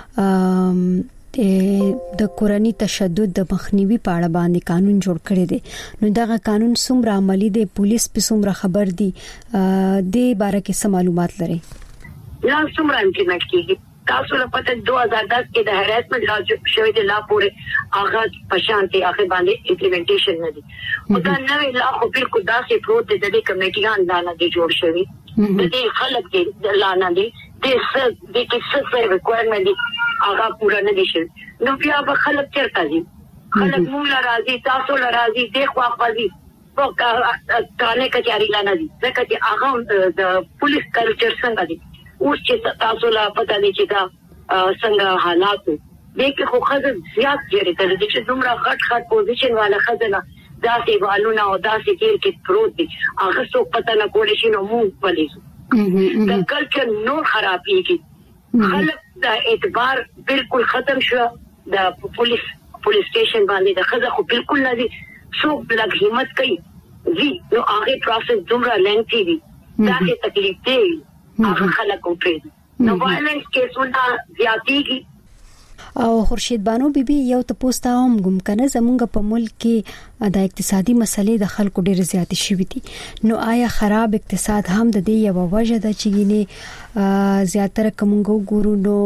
Speaker 2: د کورنۍ تشدد د مخنیوي په اړه باندې قانون جوړ کړی دی نو دا قانون څومره عملی دی پولیس په څومره خبر دی د باره کې څه معلومات لري
Speaker 5: یا څومره امپلیمنټ کیږي تاسو له پته 2010 کې د هراسمنت لا شوی دی لا پورې هغه پشانتي هغه باندې امپلیمنټیشن نه دی او دا نوې لا خو بالکل داسې پروت دی د دې کمیټیان دا نه جوړ شوی د دې خلک دی لا نه دی د څه ریکوایرمنټ دی هغه پورا نه دي شي نو بیا به خلک چرته دي خلک مونږ راځي تاسو راځي د خوا خالي په کانه کچاري لاندې دي ځکه چې هغه د پولیس کلچر څنګه دي اوس چې تاسو لا پته دي چې دا څنګه حالات دي کې خو خزه زیات جوړې کړي چې دومره غټ پوزیشن والا خزنه داسې والونه او داسې کې پروت دي هغه څو پته نه کولې شي نو موږ پولیس دا کلچر نور خرابېږي خلک دا اعتبار بالکل ختم شو د پولیس سټیشن باندې د خزه خو بالکل نه دي څوک بلګ همت کوي وی نو هغه پروسس دومره لنګتي وي دا کې تکلیف دی هغه خلک کوي نو وایلنس کیسونه زیاتېږي
Speaker 2: او خورشید بانو بیبي یو تاسو ته هم ګم کنه زمونږ په ملک کې د اقتصادي مسلې د خلکو ډېر زیات شوې دي نو آیا خراب اقتصاد هم د دې یو وجه ده چې ګینه زیاتره کومګو ګورو نو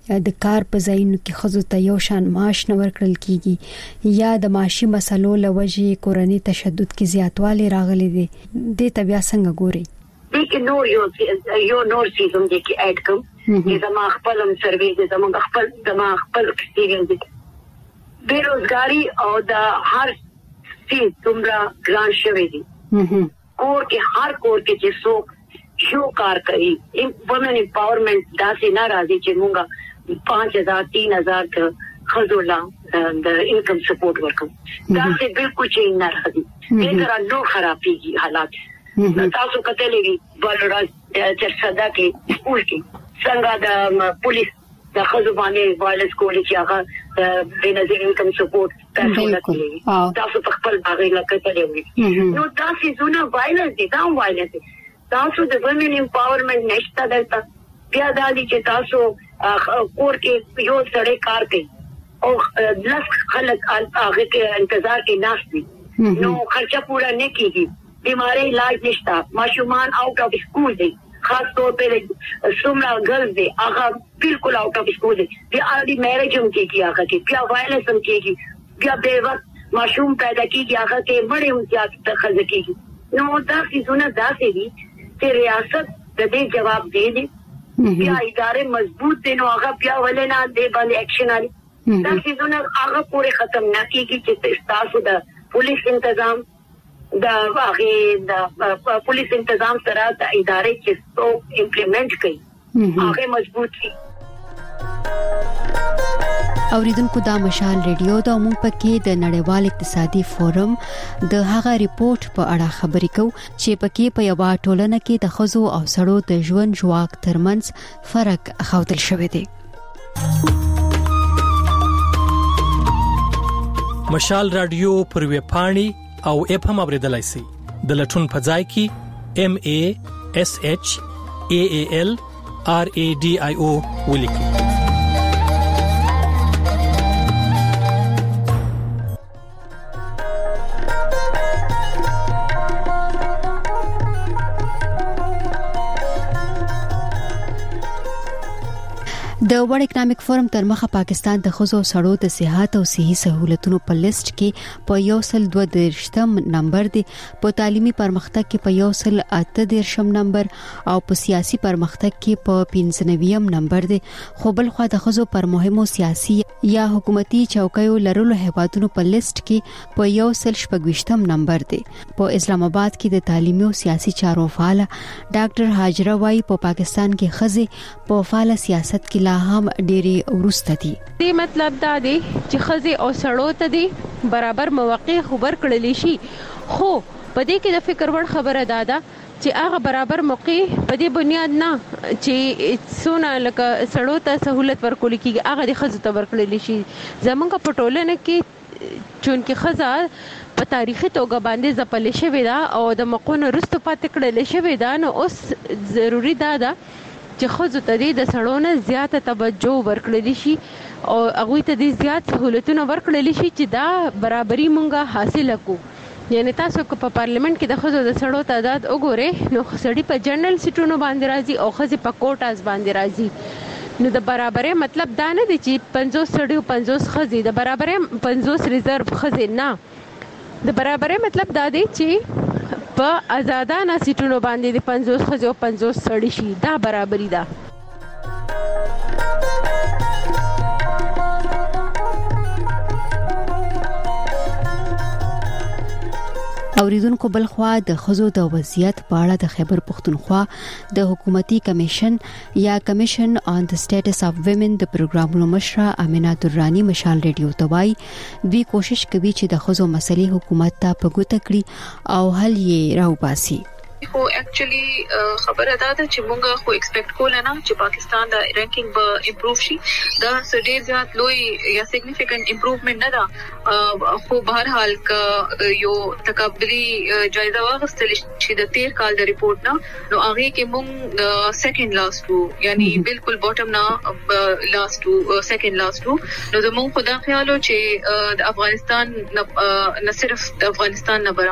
Speaker 2: د کار په ځایونو کې خزو ته یو شان معاش نه ورکړل کیږي یا د معاشي مسلو لوجې کورنۍ تشدد کې زیاتوالی راغلي دي د طبيعه څنګه ګوري
Speaker 5: دغه یو نور سیزم دي کې اډ کوم چې زما خپل سروي دي زما خپل ایکسپیرینس بیروزګاری او د هر څه څومره ګران شوی دي کور کې هر کور کې چې څوک شو کار کوي وومن امپاورمنت داسې ناراضي چې مونږه 5000 3000 ک خزولا د انکم سپورټ ورکو داسې بالکل چې ناراضي دغه نو خرابېږي حالات تاسو کتلې ولر چرڅدا کې سکول کې څنګه د پولیس د خزو باندې وایلنس کولی چې هغه د نظر انکم سپورټ تاسو لکه تاسو په خپل باغې لکه تللی نو تاسو زونه وایلنس دي دا وایلنس تاسو د وومن امپاورمنت نشته دلته بیا د دې چې تاسو کور کې یو سړی کار کوي او لږ خلک هغه کې انتظار کې ناشتي نو خرچه پورا نه کیږي بیماری علاج نشته ماشومان آؤٹ اف سکول دي خاص طور پر سومرا گرلز دي هغه بالکل آؤٹ اف سکول دي بیا اړي میرج هم کیږي هغه کې بیا وایلنس هم کیږي بیا به وخت ماشوم پیدا کیږي هغه کې مړې هم زیات تخلص کیږي نو دا څه داسې دي چې ریاست د دې جواب دی بیا ادارې مضبوط دي نو هغه بیا ولنه دې باندې اکشن علي دا څه هغه پورې ختم نه کیږي چې تاسو د پولیس تنظیم دا هغه د پولیس تنظیم سره د ادارې چې څو امپلیمنٹ کوي هغه مضبوط شي
Speaker 2: اوریدونکو دا مشال ریډیو د عموم پکې د نړیوال اقتصادي فورم د هغه ریپورت په اړه خبرې کوي چې پکې په یو ټولنه کې د خزو او سړو د ژوند ژواک ترمنځ فرق ښودل شوی دی
Speaker 3: مشال رادیو پر ویب پاڼې او اپ هم اوریدلای شئ د لټون په ځای کې MASHAALRADIO ولیکئ
Speaker 2: د ورلد اکونومیک فورم تر مخه پاکستان د خزو سړو د صحت او صحي سہولتونو په لیست کې په 122 نمبر دی په تعلیمي پرمختګ کې په 138 نمبر او په سیاسي پرمختګ کې په 95 نمبر دی خو بل خو د خزو پر مهمو سیاسي یا حکومتي چوکیو لرلو هیوادونو په لیست کې په 126 نمبر دی په اسلام آباد کې د تعلیمي او سیاسي چارو فعال ډاکټر هاجره وايي په پاکستان کې خزي په فعال سیاست کې هم ډېری ورسته دي
Speaker 4: دې مطلب دا دی چې خزي او سړو ته دي برابر مواقع خبر کړل شي خو په دې کې د فکر وړ خبره ده چې هغه برابر موقع په دې بنیاد نه چې سونه لکه سړو ته سہولت ورکول کیږي هغه د خزو ته ورکړل شي زمونږ په ټولنه کې چونکه خزا په تاریخي توګه باندې ځپل شوی دا او د مقونه رستو پاتې کړل شوی دا نو اوس ضروری ده چې خزو ته د سړونه زیاته توجه ورکړل شي او هغه ته د زیات سہولتونه ورکړل شي چې دا برابرۍ مونږه حاصل کړو یعنی تاسو په پارلیمنت کې د خزو د سړو تعداد وګورئ نو سړي په جنرال سیټونو باندې راځي او خزي په کوټاز باندې راځي نو د برابرۍ مطلب دا نه دی چې 50 سړي او 50 خزي د برابرۍ 50 ریزرو خزي نه د برابرۍ مطلب دا دی چې په آزادانه سیټونو باندې د 50 خزو 50 سړي شي دا برابرۍ ده
Speaker 2: اوریدونکو بل خوا د خزو د وضعیت په اړه د خیبر پختونخوا د حکومتي کمیشن یا کمیشن آن د سټیټس اف ویمن د پروګرامونو مشره امینه درانی مشال ریډیو ته وایي دوی کوشش کوي چې د خزو مسلې حکومت ته په ګوته کړي او حل یې راوباسي
Speaker 23: خو اکچولی خبره ده چې موږ خو ایکسپیکټ کول نه چې پاکستان د رینکینګ به امپروف شي دا ډېر زیات لوی یا سیګنیفیکانت امپروومنت نه ده خو بهر حال ک یو تکبلی جایزه واغستل چې د 13 کال د ریپورت نه نو هغه کې موږ سیکنډ لاست وو یعنی بالکل باټم نه لاست وو سیکنډ لاست وو نو زموږ خدا خیالو چې د افغانستان نه صرف د افغانستان نه برا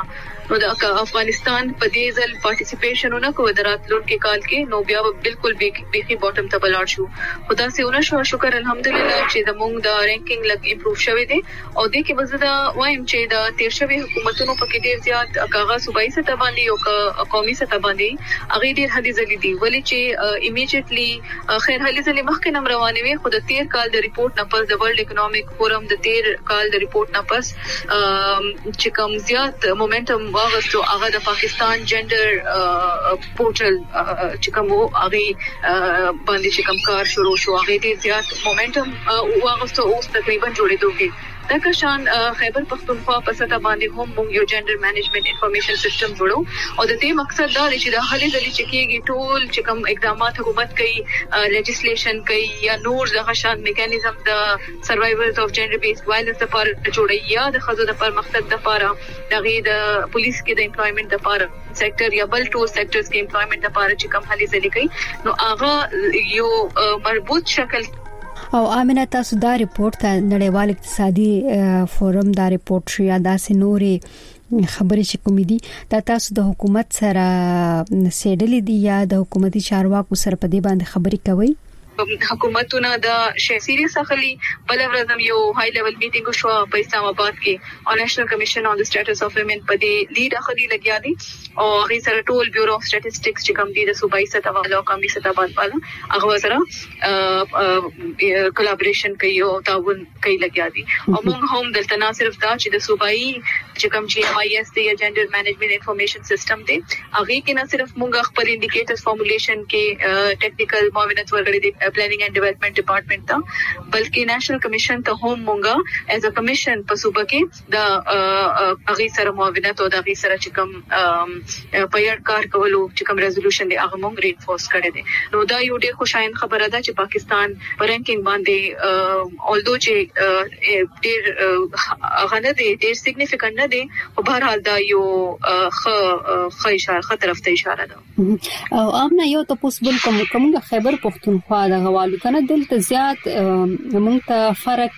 Speaker 23: نو د افغانستان په دې ځل پارټیسیپیشن نه کوي دراتلونکو کال کې نو بیا بالکل بیخي باټم ته بلاړ شو. خدا سي ونه شکر الحمدلله چې د مونږ د رینکینګ لګ امپروو شوی دی او د کې مزدا وایم چې د تیر شوی حکومتونو په کې ډیر زیات کاغذ صوبایي سطح باندې او قومي سطح باندې هغه ډیر هلي ځلې دي ولې چې ایمیډیټلی خیر هلي ځلې مخکې نم روانه وي خو د تیر کال د ریپورت نه پس د ورلد اکونومیک فورم د تیر کال د ریپورت نه پس چې کوم زیات مومنټم واغستو هغه د پاکستان جندر پورټل چې کوم هغه باندې چې کوم کار شروع شو هغه ډیر زیات مومنټم واغستو اوس تقریبا جوړېدو دا کشان خیبر پختونخوا په سطح باندې هم موږ یو جندر مینجمنت انفارمیشن سیستم جوړو او د دې مقصد دا دی چې د هلي ځلې چې کېږي ټول چې کوم اقدامات حکومت کوي لیجسلیشن کوي یا نور د غشان میکانیزم د سروایورز اف جندر بیسډ وایلنس لپاره جوړي یا د خزو د پر مقصد لپاره دغه د پولیس کې د امپلویمنت لپاره سېکټر یا بل ټول سېکټرز کې امپلویمنت لپاره چې کوم هلي ځلې کوي نو هغه یو مربوط شکل
Speaker 2: او امنه تاسو دا ریپورت ته نړیوال اقتصادي فورم دا ریپورت شیا داسې نوري خبرې چې کومې دي دا تاسو د حکومت سره سیډلې دي یا د حکومتي چارواکو سره په دې باندې خبرې کوي
Speaker 23: حکومتونه د سیریس اخلي بل ورځم یو های لیول میټینګ شو په اسلام آباد کې او نېشنل کمیشن آن د سټیټس اف ویمن په دې لیډ اخلي لګیا دي او هغه سره ټول بیورو اف سټیټسټکس چې کوم دي د صوبایي سطح او قومي سطح باندې هغه سره کولابریشن کوي او تعاون کوي لګیا دي او موږ هم دلته نه صرف دا چې د صوبایي چې کوم چې MIS دی جندر مینجمنت انفارمیشن سیستم دی هغه کې نه صرف موږ خپل انډیکیټرز فارمولیشن کې ټیکنیکل معاونت ورغړي پلانینګ اینڈ ډیولپمنٹ ډپارټمنټ ته بلکې نېشنل کمیشن ته هم مونږه ایز ا کمیشن په صوبه کې د هغه سره معاونت او د هغه سره چې کوم پیاړ کار کولو چې کوم ریزولوشن دی هغه مونږ رینفورس کړی دی نو دا یو ډېر خوشاین خبره ده چې پاکستان په رینکینګ باندې اولدو چې ډېر هغه نه دی ډېر سیګنیفیکانت نه دی او بهر حال دا یو ښه طرف ته اشاره ده
Speaker 2: او امنا یو تاسو بل کوم خیبر پختونخوا غوالو کنه دلته زیات موږ ته فرق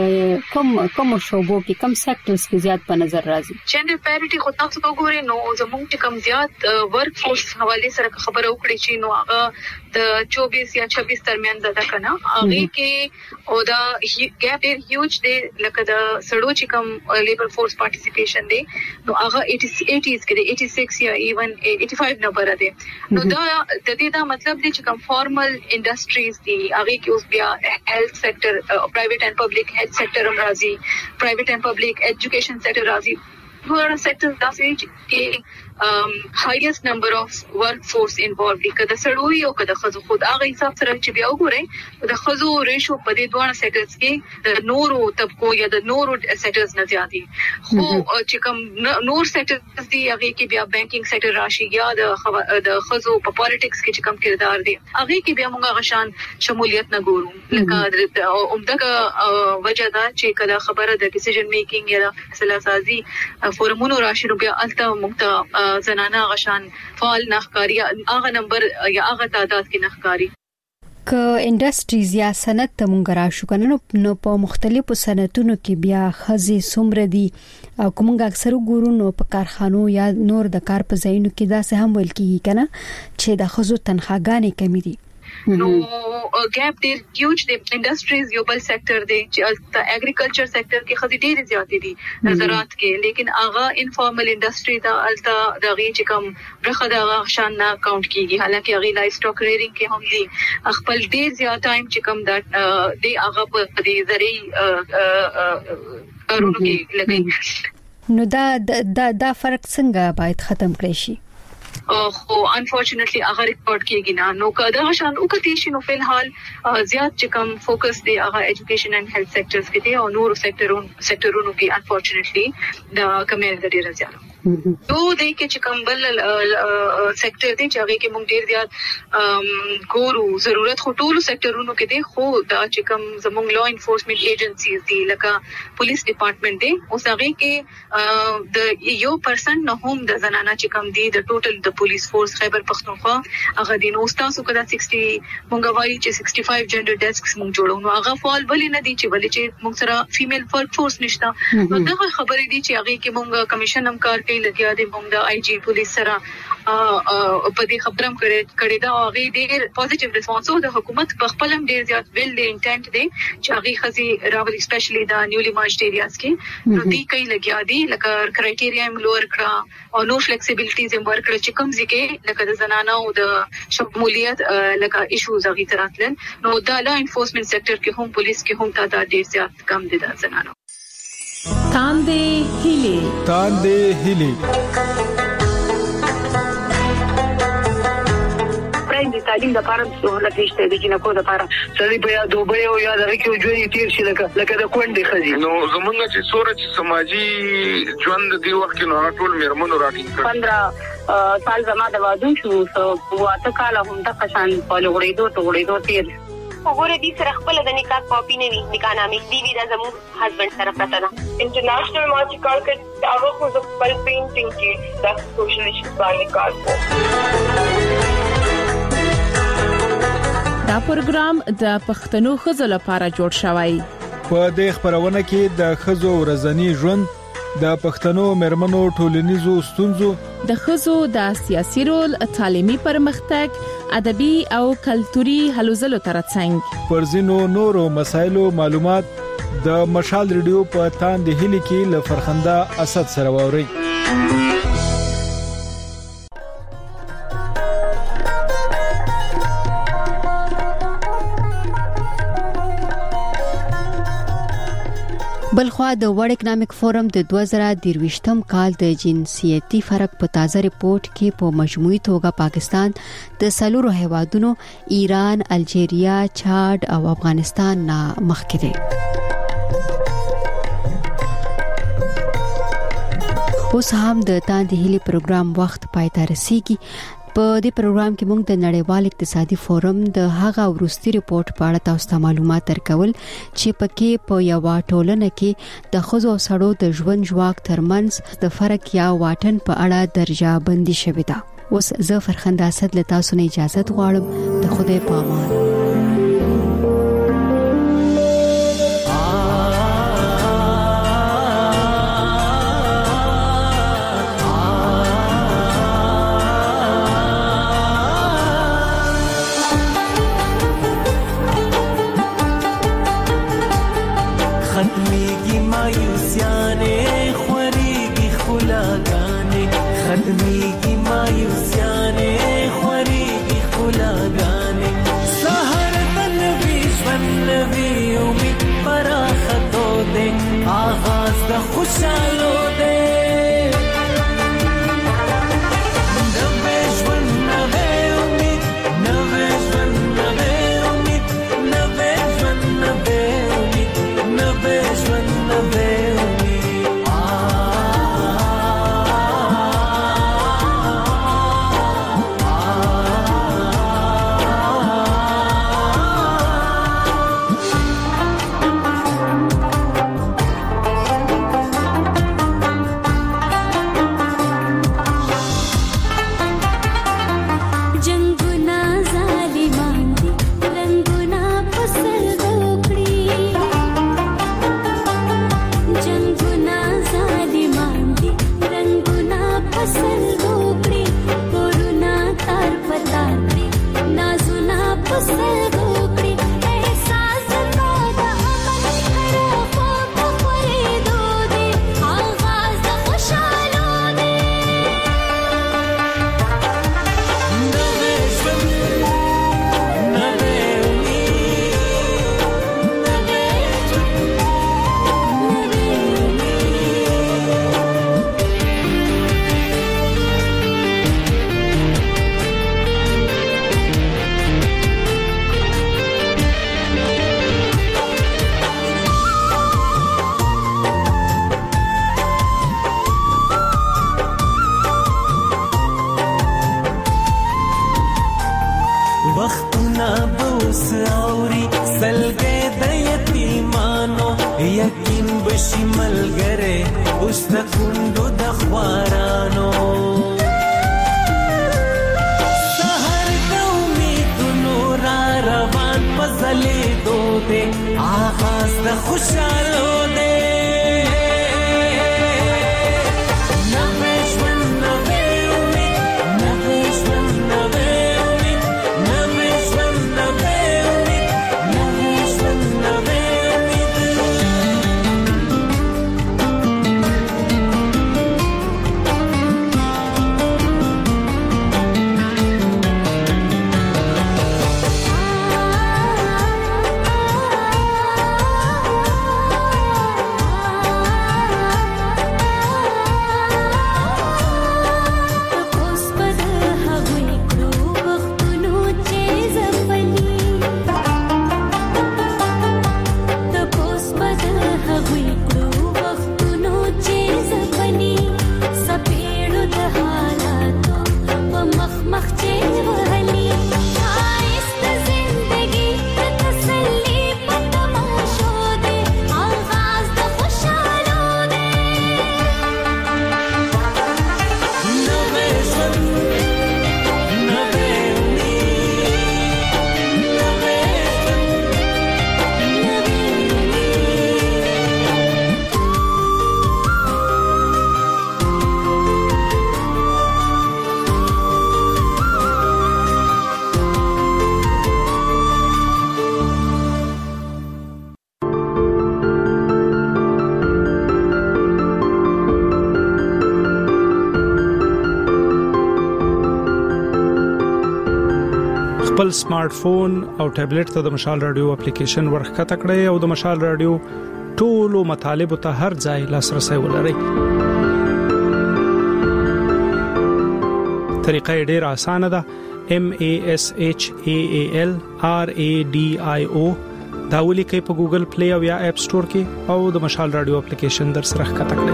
Speaker 2: کوم شوبو کې کوم سېکټرز کې زیات په نظر راځي
Speaker 23: جندر پیریټي خو تاسو وګورئ نو زموږ چې کوم زیات ورک فورس حواله سره خبره وکړي چې نو هغه د 24 یا 26 ترمن ده کنه هغه کې او دا ګیپ ډېر هیوج دی لکه د سړو چې کوم لیبر فورس پارټیسیپیشن دی نو هغه 80s کې 86 یا ایون 85 نمبر دی نو دا د دې دا مطلب دی چې کوم فارمل انډستریز دي هغه کې اوس بیا هیلث سېکټر پرایویټ اینڈ پبلک هیلث سېکټر هم راځي پرایویټ اینڈ پبلک ایجوکیشن سېکټر راځي ټول سېکټر داسې کې highest number of workforce involved کده سړوي او کده خزو خود هغه حساب سره چې بیا وګورئ د خزو ریشو په دې دوه سېکټرز کې د نورو طبقو یا د نورو سېکټرز نه زیاتی خو چې کوم نور سېکټرز دي هغه کې بیا بانکینګ سېکټر راشي یا د خزو په پالیټکس کې چې کوم کردار دي هغه کې بیا موږ غشان شمولیت نه ګورو لکه عمدہ وجہ دا چې کله خبره د ډیسیژن میکینګ یا د فیصله سازي فورمونو راشي نو بیا الته موږ زنانه غشان فعال نخکاری هغه نمبر یا هغه تعداد کې نخکاری
Speaker 2: ک انډستریز یا صنعت ته مونږ راشو کنه نو په مختلفو صنعتونو کې بیا خزي سمره دي او کومه اکثر ګورو نو په کارخانو یا نور د کار په ځایونو کې دا څه هم ویل کیږي کنه چې د خزو تنخواګانې کمی دي
Speaker 23: نو ګیپ ډېر هیوج دی انډستریز یو بل سېکټر دی چې د اګریکلچر سېکټر کې خدي ډېر زیاتې دي زراعت کې لیکن هغه انفارمل انډستری دا الته د غي چې کوم برخه د شان نه کاونټ کیږي حالکه هغه لایف سټاک ریډینګ کې هم دي خپل ډېر زیات ټایم چې کوم دا دی هغه په دې ذری کارونو کې لګي
Speaker 2: نو دا فرق څنګه باید ختم کړي شي
Speaker 23: خو انفورچونټلی هغه ریکارډ کیږي نه نو کدا شان او کتی شي نو فلحال زیات چې کوم فوکس دی هغه ایجوکیشن اینڈ هیلث سېکټرز کې دی او نور سېکټرونو کې انفورچونټلی دا کمیل ډیر زیات نو د کې چې کوم بل سېکټر دی چې هغه کې موږ ډیر زیات ګورو ضرورت خو ټول سېکټرونو کې دی خو دا چې کوم زموږ لا انفورسمنت ایجنسیز دي لکه پولیس ډپارټمنټ دی اوس هغه کې د 1% نه هم د زنانه چې کوم دی د ټوټل د پولیس فورس خیبر پختونخوا هغه د نو تاسو کدا 60 مونږ وایي چې 65 جندر ډیسکس مونږ جوړو نو هغه فعال بلې نه دي چې ولې چې مونږ سره فیمیل ورک فورس نشته نو دا خبرې دي چې هغه کې مونږ کمیشن هم کار کې لګیا دي موږ د آی جی پولیس سره په دې خبرم کړی دا هغه ډېر پوزټیو ریسپانس د حکومت په خپل هم ډېر زیات ویل دی انټنټ دی چې هغه خزي راولي سپیشلی دا نیولی مارچ ایریاز کې نو دې کوي لګیا دي لکه کرایټیریا هم لوړ کړه او نو فلیکسیبিলিټیز هم ورکړه چې کوم ځکه لکه د زنانو او د شمولیت لکه ایشوز هغه تراتل نو دا لا انفورسمنت سېکټر کې هم پولیس کې هم تعداد ډېر زیات کم دي د زنانو.
Speaker 6: تاندې هلي
Speaker 5: د تعلیم لپاره سہولت نشته د جنکو لپاره سړي بیا دوبه او یا د ریکو ژوند تیر شي لکه د کونډې خزي
Speaker 7: نو زمونږ چې سورج سماجی ژوند دی وخت نو ټول میرمنو راټینګ کړ
Speaker 5: 15 سال زما د وادو شو واته کال هم د قشان په لوړېدو تیر
Speaker 8: وګوره دې سره خپل د نکاح کاپی نه وی نکاح نامې دی وی د زمو هسبند سره پته ده انټرنیشنل مارچ کال کې هغه خو د خپل پینټینګ کې د سوشل ایشوز باندې کار کوي.
Speaker 9: دا پروګرام د پښتنو خزو لپاره جوړ شوی.
Speaker 6: په دې خبرونه کې د خزو ورځنی ژوند د پښتنو مرمنو ټولنیزو ستونزو
Speaker 9: د خزو د سیاسي رول تعلیمي پرمختګ ادبي او کلتوري هلو ځلو ترڅنګ
Speaker 6: پرځینو نورو مسایلو معلومات د مشال ریډیو په تاندې هلي کې ل فرخنده اسد سره ووري.
Speaker 2: بلخوا د ورلد اکنامک فورم د 2023م کال د جنسیتي فرق په تازه ریپورت کې په مجموعي توګه پاکستان د سلورو هیوادونو ایران، الجیریا، چاد او افغانستان نه مخکې دی. اوس هم د تاندې هلي پروګرام وخت پای ته رسیږي. په دې پروګرام کې موږ د نړیوال اقتصادي فورم د هغه وروستي ریپورت په اړه تاسو ته معلومات درکول چې پکې په یو ټولنه کې د ښځو او سړو د ژوند ژواک ترمنځ د فرق یا واټن په اړه درجه بندي شوې ده. اوس زه فرخنده اسد له تاسو نه اجازه غواړم. د خدای په امان.
Speaker 24: خوشالو دے نوے
Speaker 6: خپل سمارټ فون او ټابلیټ ته د مشال رادیو اپلیکیشن ورخته کړئ او د مشال رادیو ټولو مطالب ته هر ځای لاسرسي ولرئ. طریقه ډیره اسانه ده. MASHAALRADIO دا ولیکئ په ګوګل پلی او یا اپ سٹور کې او د مشال رادیو اپلیکیشن در سره ښکته کړئ.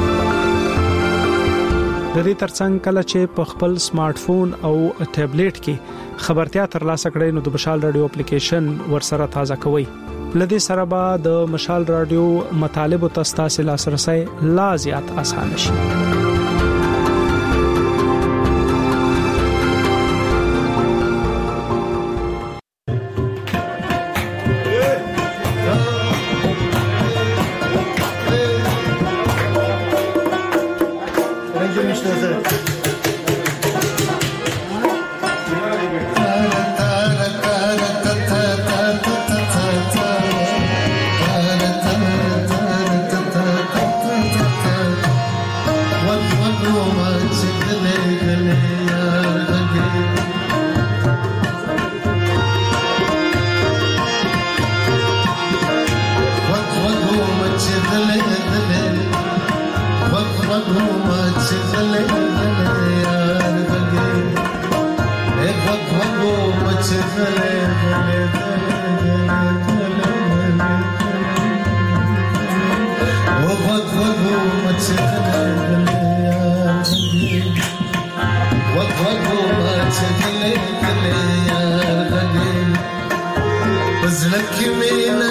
Speaker 6: د دې ترڅنګ کله چې په خپل سمارټ فون او ټابلیټ کې خبرتیا ترلاسه کړئ نو د مشال رادیو اپلیکیشن ورسره تازه کوئ. لدې سره به د مشال رادیو مطالب او تاسو لاسرسي لا زیات اسانه شي.
Speaker 11: Lucky me